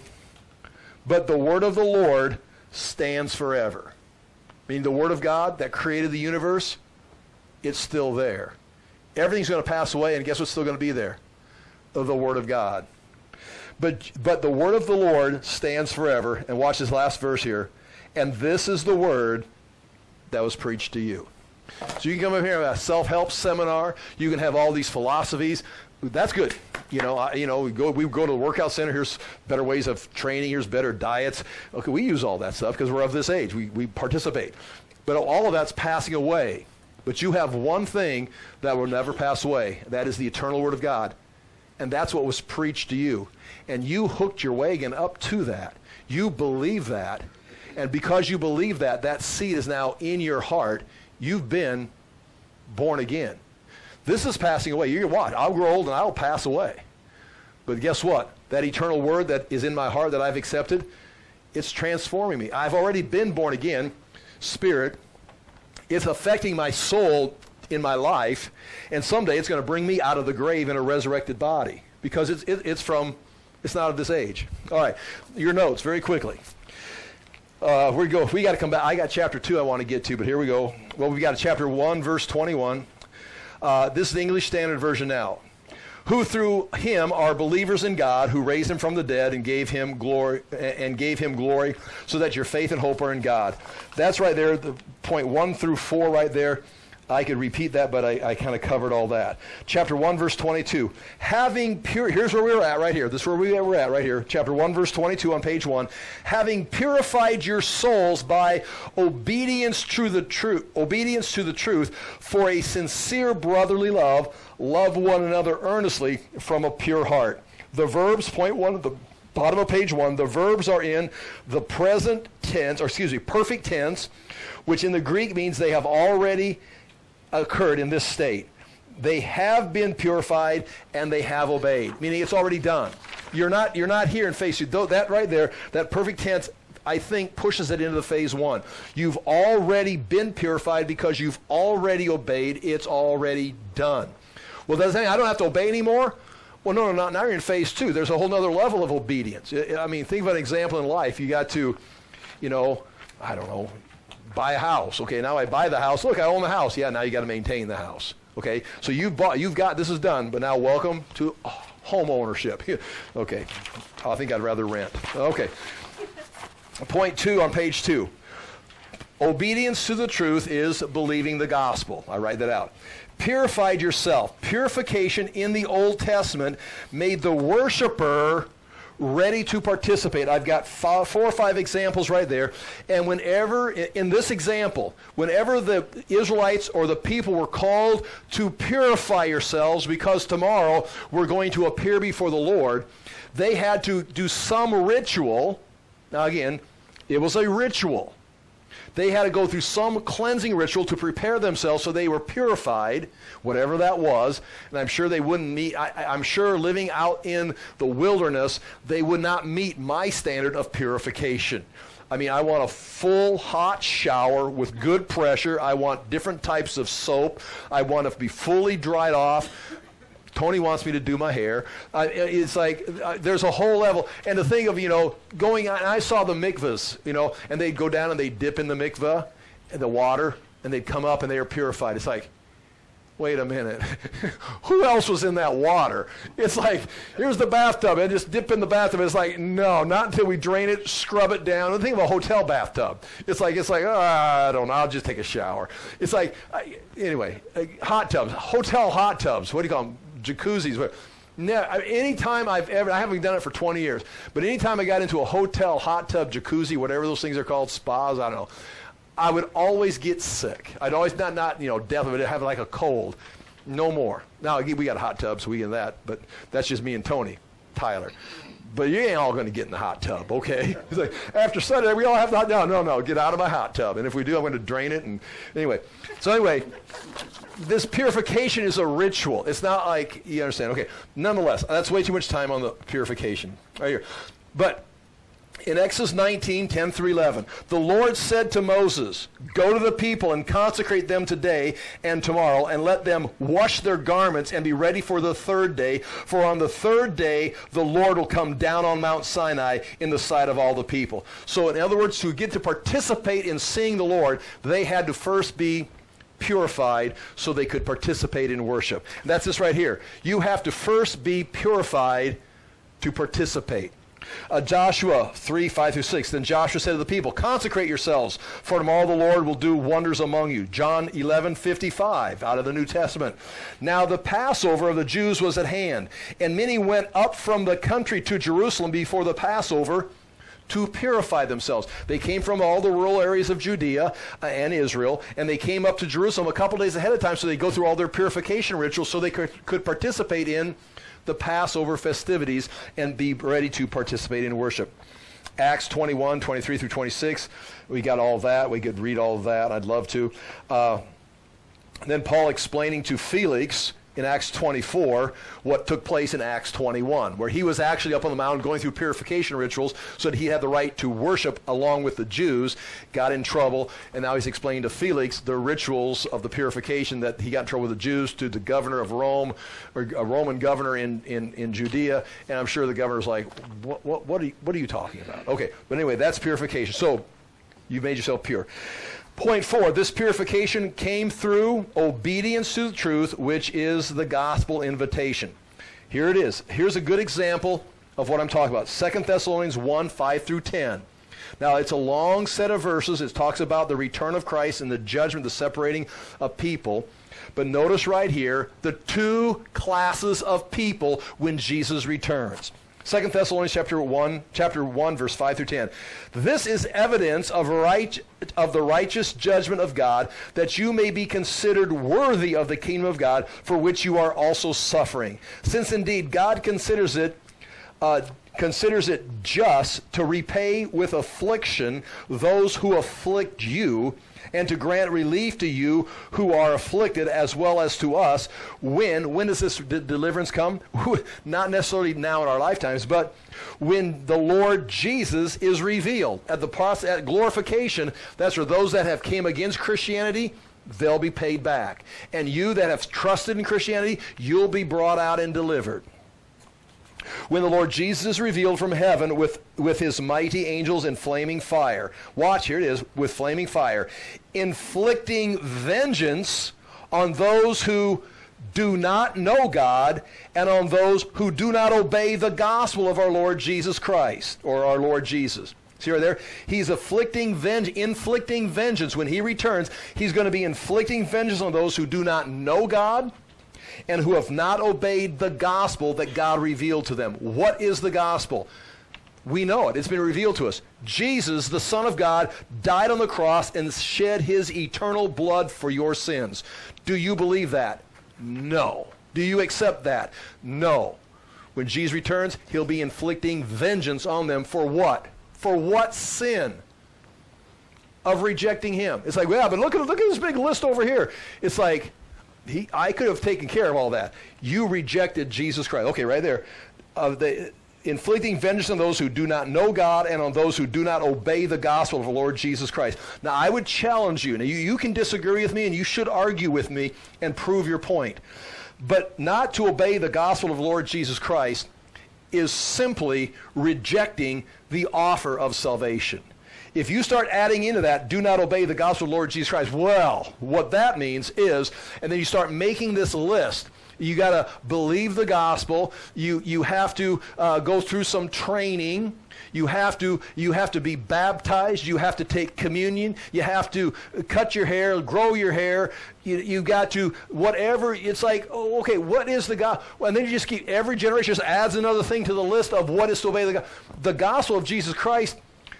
but the word of the Lord stands forever. Meaning the Word of God that created the universe, it's still there. Everything's going to pass away, and guess what's still going to be there? The Word of God. But the Word of the Lord stands forever. And watch this last verse here. And this is the Word that was preached to you. So you can come up here and have a self-help seminar. You can have all these philosophies. That's good. We go to the workout center. Here's better ways of training. Here's better diets. Okay, we use all that stuff because we're of this age. We participate. But all of that's passing away. But you have one thing that will never pass away. That is the eternal Word of God. And that's what was preached to you. And you hooked your wagon up to that. You believe that. And because you believe that, that seed is now in your heart. You've been born again. This is passing away. You watch. I'll grow old and I'll pass away. But guess what? That eternal word that is in my heart that I've accepted, it's transforming me. I've already been born again, spirit. It's affecting my soul in my life, and someday it's going to bring me out of the grave in a resurrected body because it's not of this age. All right, your notes very quickly. We got to come back. I got chapter 2 I want to get to, but here we go. Well, we got chapter 1, verse 21. This is the English Standard Version now. Who through him are believers in God, who raised him from the dead and gave him glory, so that your faith and hope are in God. That's right there, the point 1 through 4 right there. I could repeat that, but I kind of covered all that. Chapter 1, verse 22. Here's where we're at right here. This is where we're at right here. Chapter 1, verse 22 on page 1. Having purified your souls by obedience to the truth for a sincere brotherly love, love one another earnestly from a pure heart. The verbs, point 1 at the bottom of page 1, the verbs are in the present tense, perfect tense, which in the Greek means they have already occurred in this state. They have been purified and they have obeyed, meaning it's already done. You're not here in phase 2. Though that right there, that perfect tense, I think pushes it into the phase 1. You've already been purified because you've already obeyed. It's already done. Well, does that mean I don't have to obey anymore? Well, no, not now. You're in phase 2. There's a whole other level of obedience. I mean, think of an example in life. You got to, buy a house. Okay, now I buy the house. Look, I own the house. Yeah, now you got to maintain the house. Okay, so you've got, this is done, but now welcome to home ownership. Okay, I think I'd rather rent. Okay. Point 2 on page 2. Obedience to the truth is believing the gospel. I write that out. Purified yourself. Purification in the Old Testament made the worshiper ready to participate. I've got 4 or 5 examples right there. And whenever, in this example, whenever the Israelites or the people were called to purify yourselves because tomorrow we're going to appear before the Lord, they had to do some ritual. Now again, it was a ritual. They had to go through some cleansing ritual to prepare themselves so they were purified, whatever that was. And I'm sure they wouldn't meet, I'm sure living out in the wilderness, they would not meet my standard of purification. I mean, I want a full hot shower with good pressure. I want different types of soap. I want to be fully dried off. Tony wants me to do my hair. It's like there's a whole level. And the thing of, going on, I saw the mikvahs, and they'd go down and they'd dip in the mikvah, in the water, and they'd come up and they were purified. It's like, wait a minute. Who else was in that water? It's like, here's the bathtub, and just dip in the bathtub. It's like, no, not until we drain it, scrub it down. And think of a hotel bathtub. It's like, I don't know, I'll just take a shower. It's like, anyway, hot tubs, hotel hot tubs, what do you call them? Jacuzzis. Anytime I haven't done it for 20 years, but anytime I got into a hotel hot tub, jacuzzi, whatever those things are called, spas, I don't know, I would always get sick. I'd always not death of it, have like a cold. No more. Now we got a hot tub, so we get that, but that's just me and Tony, Tyler. But you ain't all going to get in the hot tub, okay? It's like, after Sunday, we all have to, no, get out of my hot tub. And if we do, I'm going to drain it. And anyway, this purification is a ritual. It's not like, you understand. Okay, nonetheless, that's way too much time on the purification right here. But in Exodus 19, 10 through 11, the Lord said to Moses, go to the people and consecrate them today and tomorrow, and let them wash their garments and be ready for the 3rd day. For on the 3rd day, the Lord will come down on Mount Sinai in the sight of all the people. So in other words, to get to participate in seeing the Lord, they had to first be purified so they could participate in worship. And that's this right here. You have to first be purified to participate. Joshua 3, 5 through 6. Then Joshua said to the people, consecrate yourselves, for tomorrow the Lord will do wonders among you. John 11:55 out of the New Testament. Now the Passover of the Jews was at hand, and many went up from the country to Jerusalem before the Passover to purify themselves. They came from all the rural areas of Judea and Israel, and they came up to Jerusalem a couple days ahead of time, so they go through all their purification rituals so they could participate in the Passover festivities and be ready to participate in worship. Acts 21, 23 through 26, we got all that. We could read all of that. I'd love to. Then Paul explaining to Felix in Acts 24 what took place in Acts 21, where he was actually up on the mountain going through purification rituals so that he had the right to worship along with the Jews, got in trouble, and now he's explaining to Felix the rituals of the purification that he got in trouble with the Jews to the governor of Rome, or a Roman governor in Judea, and I'm sure the governor's like, what are you talking about? Okay, but anyway, that's purification. So you've made yourself pure. Point 4, this purification came through obedience to the truth, which is the gospel invitation. Here it is. Here's a good example of what I'm talking about. 2 Thessalonians 1, 5 through 10. Now, it's a long set of verses. It talks about the return of Christ and the judgment, the separating of people. But notice right here, the 2 classes of people when Jesus returns. 2 Thessalonians chapter 1, verse 5 through 10. This is evidence of the righteous judgment of God, that you may be considered worthy of the kingdom of God, for which you are also suffering. Since indeed God considers it just to repay with affliction those who afflict you, and to grant relief to you who are afflicted, as well as to us. When does this deliverance come? Not necessarily now in our lifetimes, but when the Lord Jesus is revealed. At the process, at glorification, that's where those that have came against Christianity, they'll be paid back. And you that have trusted in Christianity, you'll be brought out and delivered. When the Lord Jesus is revealed from heaven with his mighty angels in flaming fire. Watch, here it is, with flaming fire. Inflicting vengeance on those who do not know God and on those who do not obey the gospel of our Lord Jesus Christ, or our Lord Jesus. See right there? He's inflicting vengeance. When he returns, he's going to be inflicting vengeance on those who do not know God and who have not obeyed the gospel that God revealed to them. What is the gospel? We know it. It's been revealed to us. Jesus, the Son of God, died on the cross and shed his eternal blood for your sins. Do you believe that? No. Do you accept that? No. When Jesus returns, he'll be inflicting vengeance on them for what? For what sin? Of rejecting him. It's like, well, but look at this big list over here. It's like, I could have taken care of all that. You rejected Jesus Christ. Okay, right there. Inflicting vengeance on those who do not know God and on those who do not obey the gospel of the Lord Jesus Christ. Now, I would challenge you. Now, you can disagree with me and you should argue with me and prove your point. But not to obey the gospel of the Lord Jesus Christ is simply rejecting the offer of salvation. If you start adding into that, do not obey the gospel of the Lord Jesus Christ, well, what that means is, and then you start making this list. You got to believe the gospel. You have to go through some training. You have to be baptized. You have to take communion. You have to cut your hair, grow your hair. You got to whatever. It's like, oh, okay, what is the gospel? And then you just keep, every generation just adds another thing to the list of what is to obey the gospel of Jesus Christ.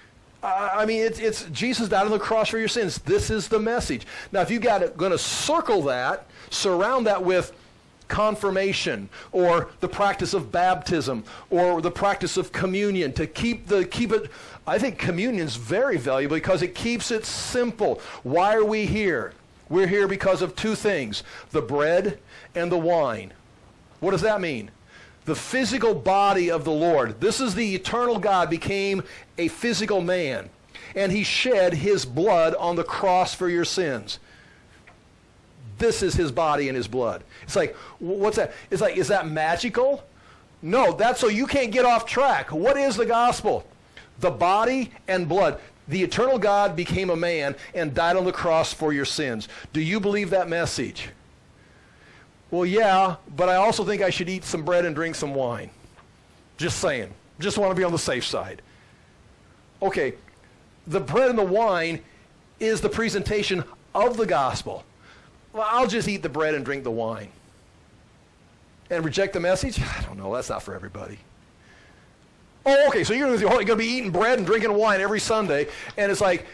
It's Jesus died on the cross for your sins. This is the message. Now, if you going to circle that, surround that with confirmation or the practice of baptism or the practice of communion to keep it. I think communion is very valuable because it keeps it simple. Why are we here? We're here because of two things, the bread and the wine. What does that mean? The physical body of the Lord. This is the eternal God became a physical man, and he shed his blood on the cross for your sins. This is his body and his blood. It's like, what's that? It's like, is that magical? No, that's so you can't get off track. What is the gospel? The body and blood. The eternal God became a man and died on the cross for your sins. Do you believe that message? Well, yeah, but I also think I should eat some bread and drink some wine. Just saying. Just want to be on the safe side. Okay, the bread and the wine is the presentation of the gospel. Well, I'll just eat the bread and drink the wine. And reject the message? I don't know. That's not for everybody. Oh, okay, so you're going to be eating bread and drinking wine every Sunday, and it's like,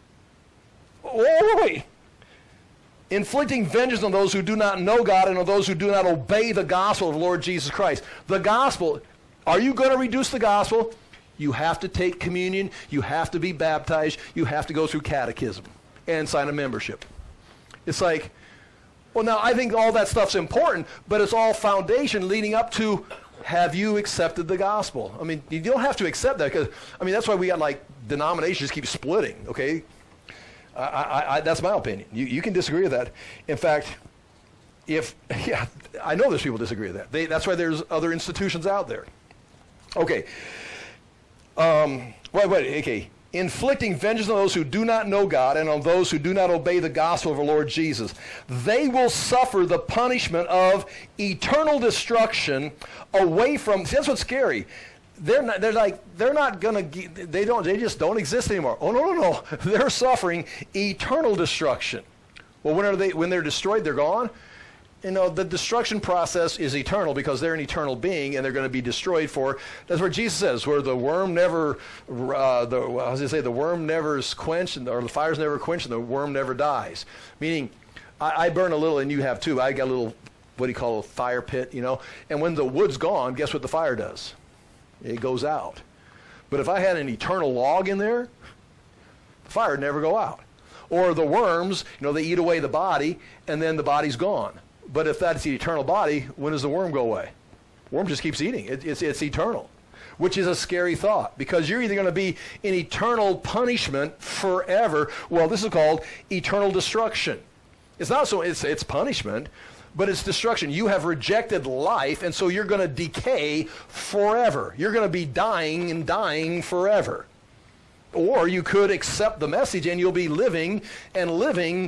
oh, wait. Inflicting vengeance on those who do not know God and on those who do not obey the gospel of the Lord Jesus Christ. The gospel, are you going to reduce the gospel? You have to take communion. You have to be baptized. You have to go through catechism and sign a membership. It's like, well, now I think all that stuff's important, but it's all foundation leading up to, have you accepted the gospel? I mean, you don't have to accept that because, that's why we got like denominations keep splitting, okay? That's my opinion. You can disagree with that. In fact, I know there's people disagree with that. That's why there's other institutions out there. Okay. Okay. Inflicting vengeance on those who do not know God and on those who do not obey the gospel of our Lord Jesus. They will suffer the punishment of eternal destruction away from, see, that's what's scary. They just don't exist anymore. Oh, no. They're suffering eternal destruction. Well, when they're destroyed, they're gone? The destruction process is eternal because they're an eternal being and they're going to be destroyed for. That's where Jesus says, where the worm never, the worm never is quenched, or the fire's never quenched, and the worm never dies. Meaning, I burn a little, and you have too. I got a little, what do you call a fire pit, And when the wood's gone, guess what the fire does? It goes out. But if I had an eternal log in there, the fire would never go out. Or the worms, they eat away the body, and then the body's gone. But if that's the eternal body, when does the worm go away? The worm just keeps eating. It's eternal, which is a scary thought because you're either going to be in eternal punishment forever. Well, this is called eternal destruction. It's not so, it's punishment, but it's destruction. You have rejected life, and so you're going to decay forever. You're going to be dying and dying forever. Or you could accept the message, and you'll be living and living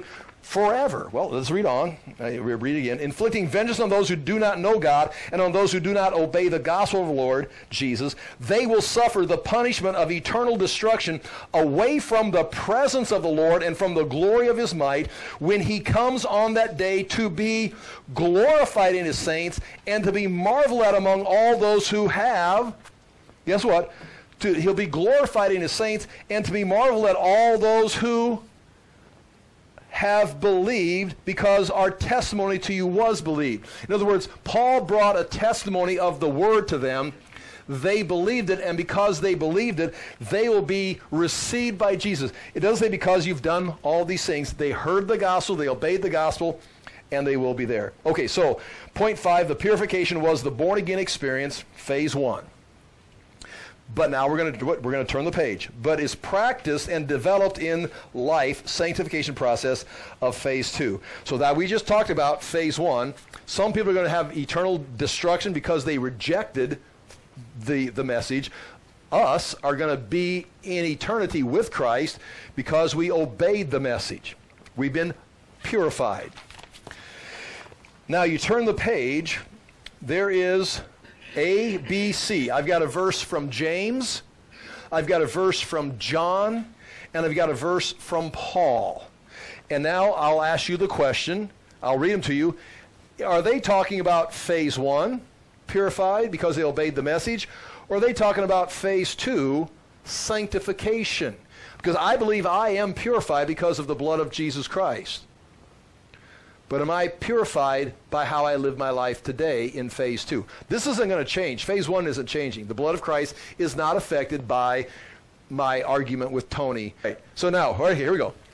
forever. Well, let's read on. Read again. Inflicting vengeance on those who do not know God and on those who do not obey the gospel of the Lord Jesus. They will suffer the punishment of eternal destruction away from the presence of the Lord and from the glory of his might when he comes on that day to be glorified in his saints and to be marveled at among all those who have, guess what? He'll be glorified in his saints and to be marveled at all those who have believed, because our testimony to you was believed. In other words, Paul brought a testimony of the word to them. They believed it, and because they believed it, they will be received by Jesus. It doesn't say because you've done all these things. They heard the gospel, they obeyed the gospel, and they will be there. Okay, so point 5, the purification was the born-again experience, phase 1. But now we're going to do it. We're going to turn the page. But is practiced and developed in life, sanctification process of phase 2. So that we just talked about phase 1. Some people are going to have eternal destruction because they rejected the message. Us are going to be in eternity with Christ because we obeyed the message. We've been purified. Now you turn the page. There is A, B, C. I've got a verse from James, I've got a verse from John, and I've got a verse from Paul. And now I'll ask you the question, I'll read them to you. Are they talking about phase 1, purified because they obeyed the message, or are they talking about phase 2, sanctification? Because I believe I am purified because of the blood of Jesus Christ. But am I purified by how I live my life today in phase 2? This isn't going to change. Phase 1 isn't changing. The blood of Christ is not affected by my argument with Tony. Okay, so now, all right, here we go.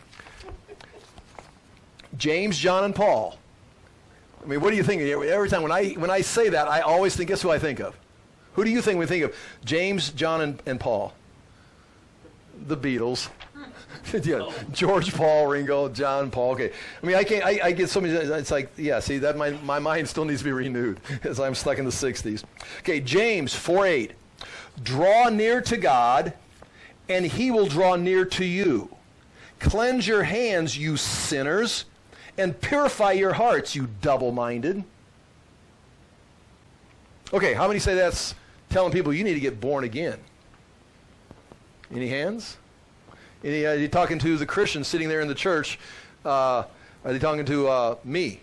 James, John, and Paul. I mean, what do you think? Every time when I say that, I always think, guess who I think of? Who do you think we think of? James, John, and Paul. The Beatles. Yeah, George, Paul, Ringo, John, Paul. Okay, I mean, I get so many. It's like, yeah. See, that my mind still needs to be renewed as I'm stuck in the '60s. Okay, James 4:8. Draw near to God, and He will draw near to you. Cleanse your hands, you sinners, and purify your hearts, you double-minded. Okay, how many say that's telling people you need to get born again? Any hands? Are you talking to the Christians sitting there in the church? Are they talking to me?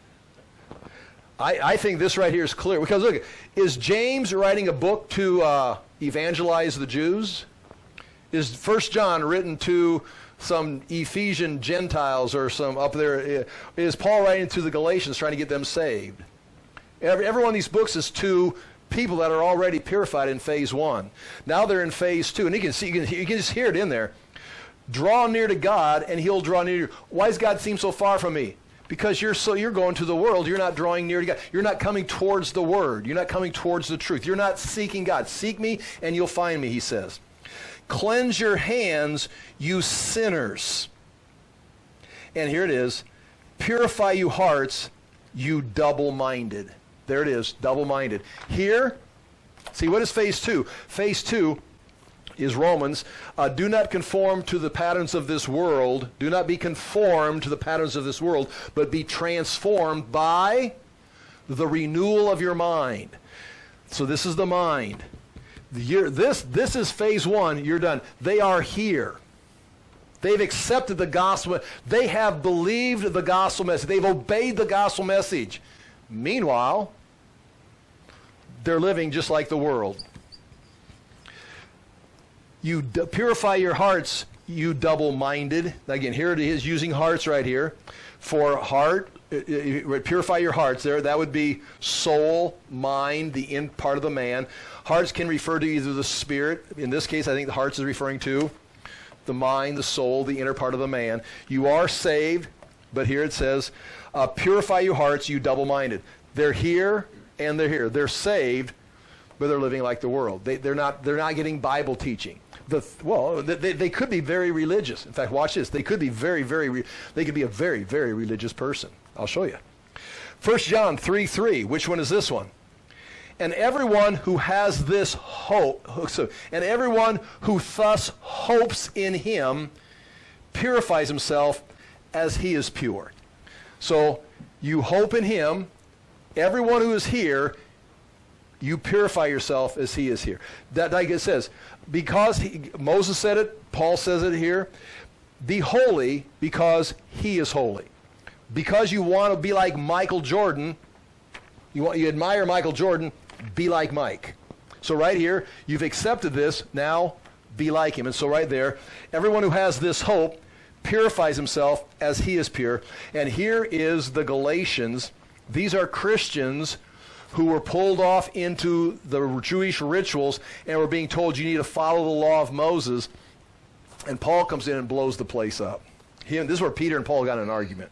I think this right here is clear. Because look, is James writing a book to evangelize the Jews? Is 1 John written to some Ephesian Gentiles or some up there? Is Paul writing to the Galatians trying to get them saved? Every one of these books is to people that are already purified in phase 1. Now they're in phase 2. And you can just hear it in there. Draw near to God, and He'll draw near to you. Why does God seem so far from me? Because you're going to the world. You're not drawing near to God. You're not coming towards the Word. You're not coming towards the truth. You're not seeking God. Seek me, and you'll find me, He says. Cleanse your hands, you sinners. And here it is. Purify you hearts, you double-minded. There it is, double-minded. Here, see, what is phase 2? Phase 2 is Romans. Do not conform to the patterns of this world. Do not be conformed to the patterns of this world, but be transformed by the renewal of your mind. So this is the mind. This is phase 1. You're done. They are here. They've accepted the gospel. They have believed the gospel message. They've obeyed the gospel message. Meanwhile, they're living just like the world. You purify your hearts, you double-minded. Again, here it is, using hearts right here. For heart, purify your hearts there. That would be soul, mind, the in part of the man. Hearts can refer to either the spirit. In this case, I think the hearts is referring to the mind, the soul, the inner part of the man. You are saved, but here it says, purify your hearts, you double-minded. They're here and they're here. They're saved, but they're living like the world. They're not getting Bible teaching. They could be very religious. In fact, watch this. They could be they could be a very, very religious person. I'll show you. 1 John 3:3. Which one is this one? And everyone who has this hope, and everyone who thus hopes in Him purifies himself as he is pure. So you hope in him. Everyone who is here, you purify yourself as he is here. That, like it says, because Moses said it, Paul says it here, be holy because he is holy. Because you want to be like Michael Jordan, you admire Michael Jordan, be like Mike. So right here, you've accepted this, now be like him. And so right there, everyone who has this hope purifies himself as he is pure. And here is the Galatians. These are Christians who were pulled off into the Jewish rituals and were being told you need to follow the law of Moses. And Paul comes in and blows the place up. This is where Peter and Paul got in an argument.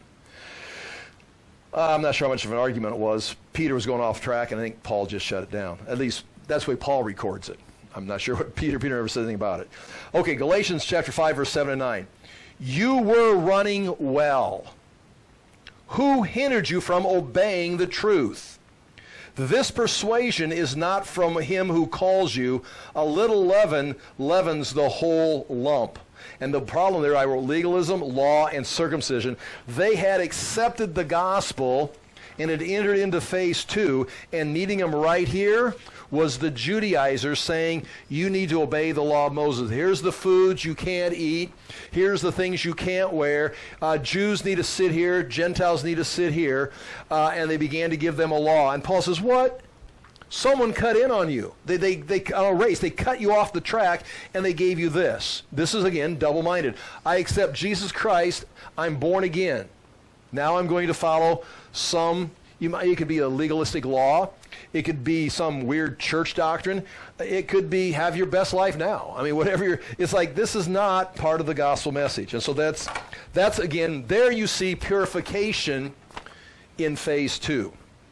I'm not sure how much of an argument it was. Peter was going off track, and I think Paul just shut it down. At least that's the way Paul records it. I'm not sure what Peter never said anything about it. Okay, Galatians chapter 5, verse 7 and 9. You were running well. Who hindered you from obeying the truth? This persuasion is not from him who calls you. A little leaven leavens the whole lump. And the problem there, I wrote legalism, law, and circumcision. They had accepted the gospel and had entered into phase 2, and meeting them right here was the Judaizers saying, you need to obey the law of Moses. Here's the foods you can't eat. Here's the things you can't wear. Jews need to sit here. Gentiles need to sit here. And they began to give them a law. And Paul says, what? Someone cut in on you. They on a race. They cut you off the track, and they gave you this. This is, again, double-minded. I accept Jesus Christ. I'm born again. Now I'm going to follow it could be a legalistic law. It could be some weird church doctrine. It could be have your best life now. I mean, whatever it's like, this is not part of the gospel message. And so that's again, there you see purification in phase 2.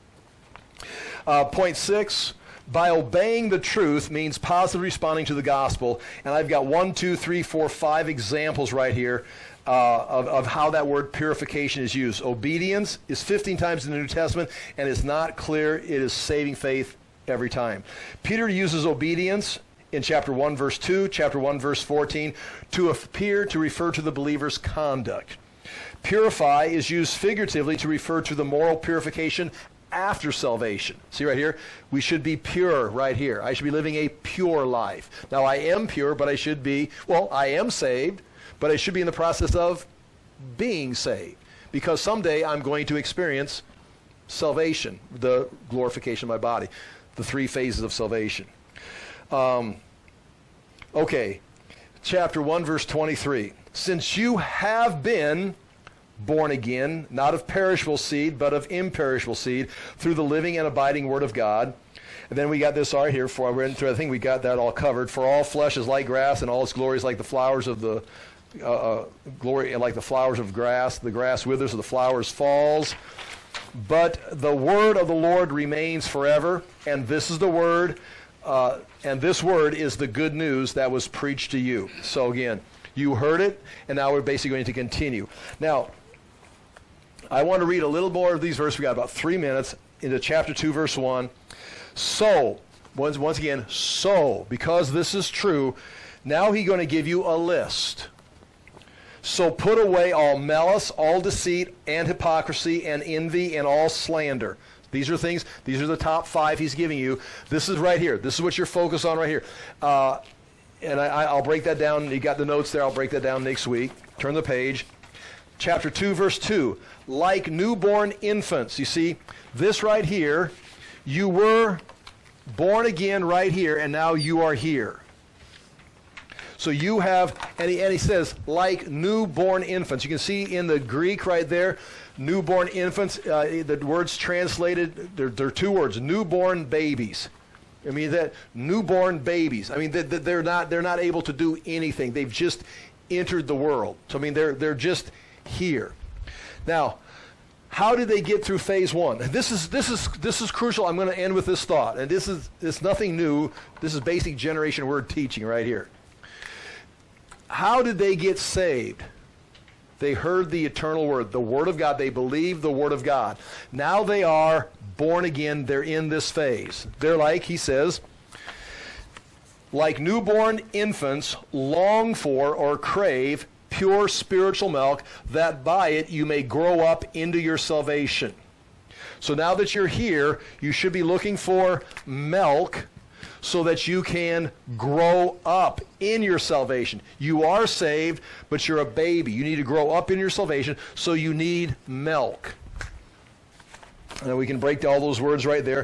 Point 6, by obeying the truth means positively responding to the gospel. And I've got 1, 2, 3, 4, 5 examples right here of how that word purification is used. Obedience is 15 times in the New Testament, and it's not clear it is saving faith every time. Peter uses obedience in chapter 1, verse 2, chapter 1, verse 14, to appear to refer to the believer's conduct. Purify is used figuratively to refer to the moral purification after salvation. See right here? We should be pure right here. I should be living a pure life. Now, I am pure, but I am saved, but I should be in the process of being saved. Because someday I'm going to experience salvation, the glorification of my body, the 3 phases of salvation. Okay, chapter 1, verse 23. Since you have been born again, not of perishable seed, but of imperishable seed, through the living and abiding word of God. And then we got this right here. I think we got that all covered. For all flesh is like grass, and all its glory is like the flowers of the like the flowers of grass. The grass withers, and the flowers falls. But the word of the Lord remains forever. And this is the word, and this word is the good news that was preached to you. So again, you heard it, and now we're basically going to continue. Now, I want to read a little more of these verses. We got about 3 minutes into chapter 2, verse 1. So, once again, because this is true, now he's going to give you a list. So put away all malice, all deceit, and hypocrisy, and envy, and all slander. These are the top 5 he's giving you. This is right here. This is what you're focused on right here. And I'll break that down. You got the notes there. I'll break that down next week. Turn the page. Chapter 2, verse 2. Like newborn infants. You see, this right here, you were born again right here, and now you are here. So you have, and he says, like newborn infants. You can see in the Greek right there, newborn infants, the words translated, they're 2 words, newborn babies. I mean, that newborn babies. I mean, they're not able to do anything. They've just entered the world. So I mean, they're just here. Now, how did they get through phase 1? This is crucial. I'm going to end with this thought, and it's nothing new. This is basic generation word teaching right here. How did they get saved? They heard the eternal word, the word of God. They believed the word of God. Now they are born again. They're in this phase. They're like, he says, like newborn infants long for or crave pure spiritual milk, that by it you may grow up into your salvation. So now that you're here, you should be looking for milk so that you can grow up in your salvation. You are saved, but you're a baby. You need to grow up in your salvation, so you need milk. And we can break all those words right there.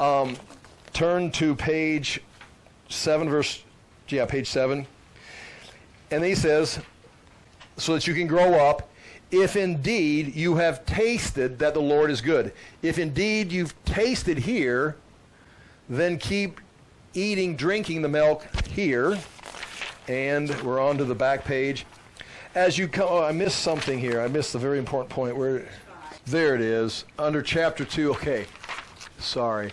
Turn to page 7, page 7. And he says, so that you can grow up, if indeed you have tasted that the Lord is good. If indeed you've tasted here, then keep eating, drinking the milk here. And we're on to the back page. As you come, I missed something here. I missed a very important point. There it is, under chapter 2. Okay, sorry.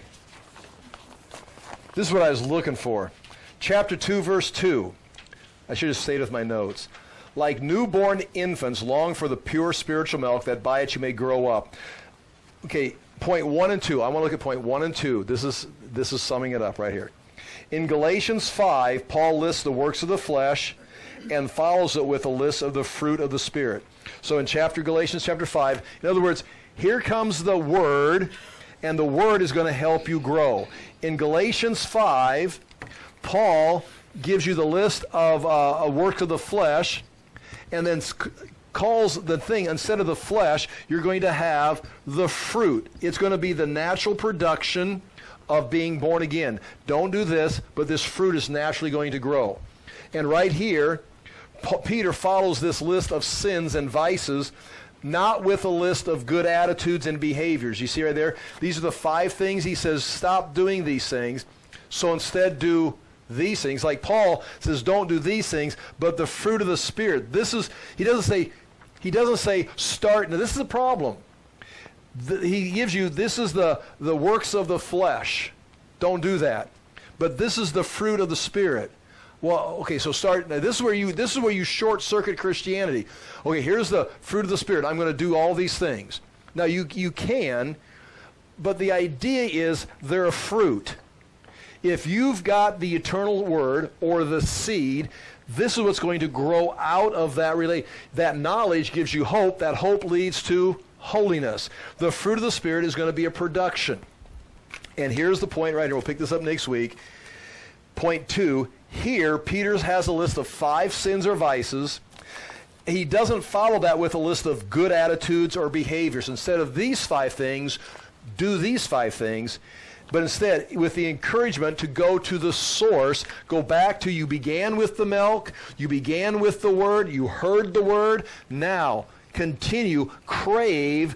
This is what I was looking for. Chapter 2, verse 2. I should have stayed with my notes. Like newborn infants, long for the pure spiritual milk, that by it you may grow up. Okay, point 1 and 2. I want to look at point 1 and 2. This is summing it up right here. In Galatians 5, Paul lists the works of the flesh and follows it with a list of the fruit of the Spirit. So in Galatians chapter 5, in other words, here comes the Word, and the Word is going to help you grow. In Galatians 5, Paul gives you the list of a work of the flesh, and then calls the thing, instead of the flesh, you're going to have the fruit. It's going to be the natural production of being born again. Don't do this, but this fruit is naturally going to grow. And right here, Peter follows this list of sins and vices, not with a list of good attitudes and behaviors. You see right there? These are the 5 things. He says, stop doing these things. So instead do these things. Like Paul says, don't do these things, but the fruit of the Spirit. He doesn't say start. Now this is a problem. He gives you, this is the works of the flesh. Don't do that. But this is the fruit of the Spirit. Well, okay, so start. Now this is where you short circuit Christianity. Okay, here's the fruit of the Spirit. I'm going to do all these things. Now you can, but the idea is they're a fruit. If you've got the eternal word or the seed, this is what's going to grow out of that that knowledge gives you hope. That hope leads to holiness. The fruit of the Spirit is going to be a production. And here's the point right here. We'll pick this up next week. Point 2. Here, Peter has a list of 5 sins or vices. He doesn't follow that with a list of good attitudes or behaviors. Instead of these 5 things, do these 5 things. But instead, with the encouragement to go to the source, go back to you began with the milk, you began with the Word, you heard the Word. Now, continue, crave.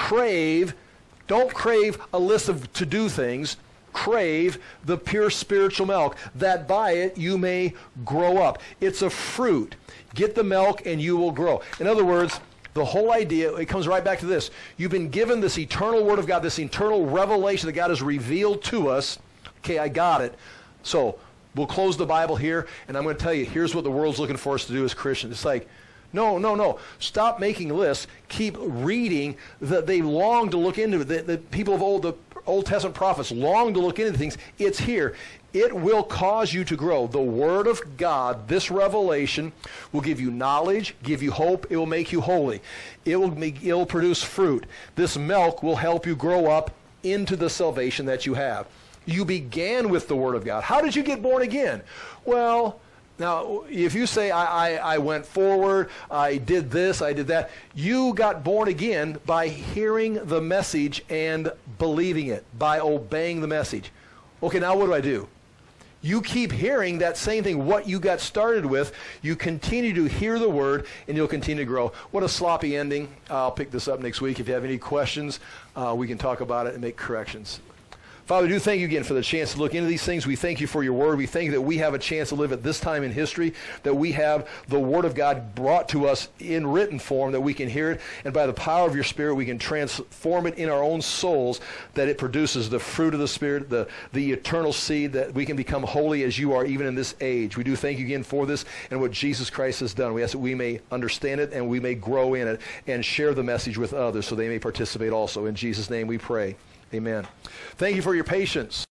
Don't crave a list of to-do things. Crave the pure spiritual milk, that by it you may grow up. It's a fruit. Get the milk and you will grow. In other words, the whole idea, it comes right back to this. You've been given this eternal Word of God, this eternal revelation that God has revealed to us. Okay, I got it. So we'll close the Bible here, and I'm going to tell you, here's what the world's looking for us to do as Christians. It's like, no. Stop making lists. Keep reading. They long to look into it. The people of the Old Testament prophets long to look into things. It's here. It will cause you to grow. The Word of God, this revelation, will give you knowledge, give you hope. It will make you holy. It will produce fruit. This milk will help you grow up into the salvation that you have. You began with the Word of God. How did you get born again? Well, now, if you say, I went forward, I did this, I did that, you got born again by hearing the message and believing it, by obeying the message. Okay, now what do I do? You keep hearing that same thing, what you got started with. You continue to hear the Word, and you'll continue to grow. What a sloppy ending. I'll pick this up next week. If you have any questions, we can talk about it and make corrections. Father, we do thank you again for the chance to look into these things. We thank you for your Word. We thank you that we have a chance to live at this time in history, that we have the Word of God brought to us in written form, that we can hear it, and by the power of your Spirit, we can transform it in our own souls, that it produces the fruit of the Spirit, the eternal seed, that we can become holy as you are even in this age. We do thank you again for this and what Jesus Christ has done. We ask that we may understand it and we may grow in it and share the message with others so they may participate also. In Jesus' name we pray. Amen. Thank you for your patience.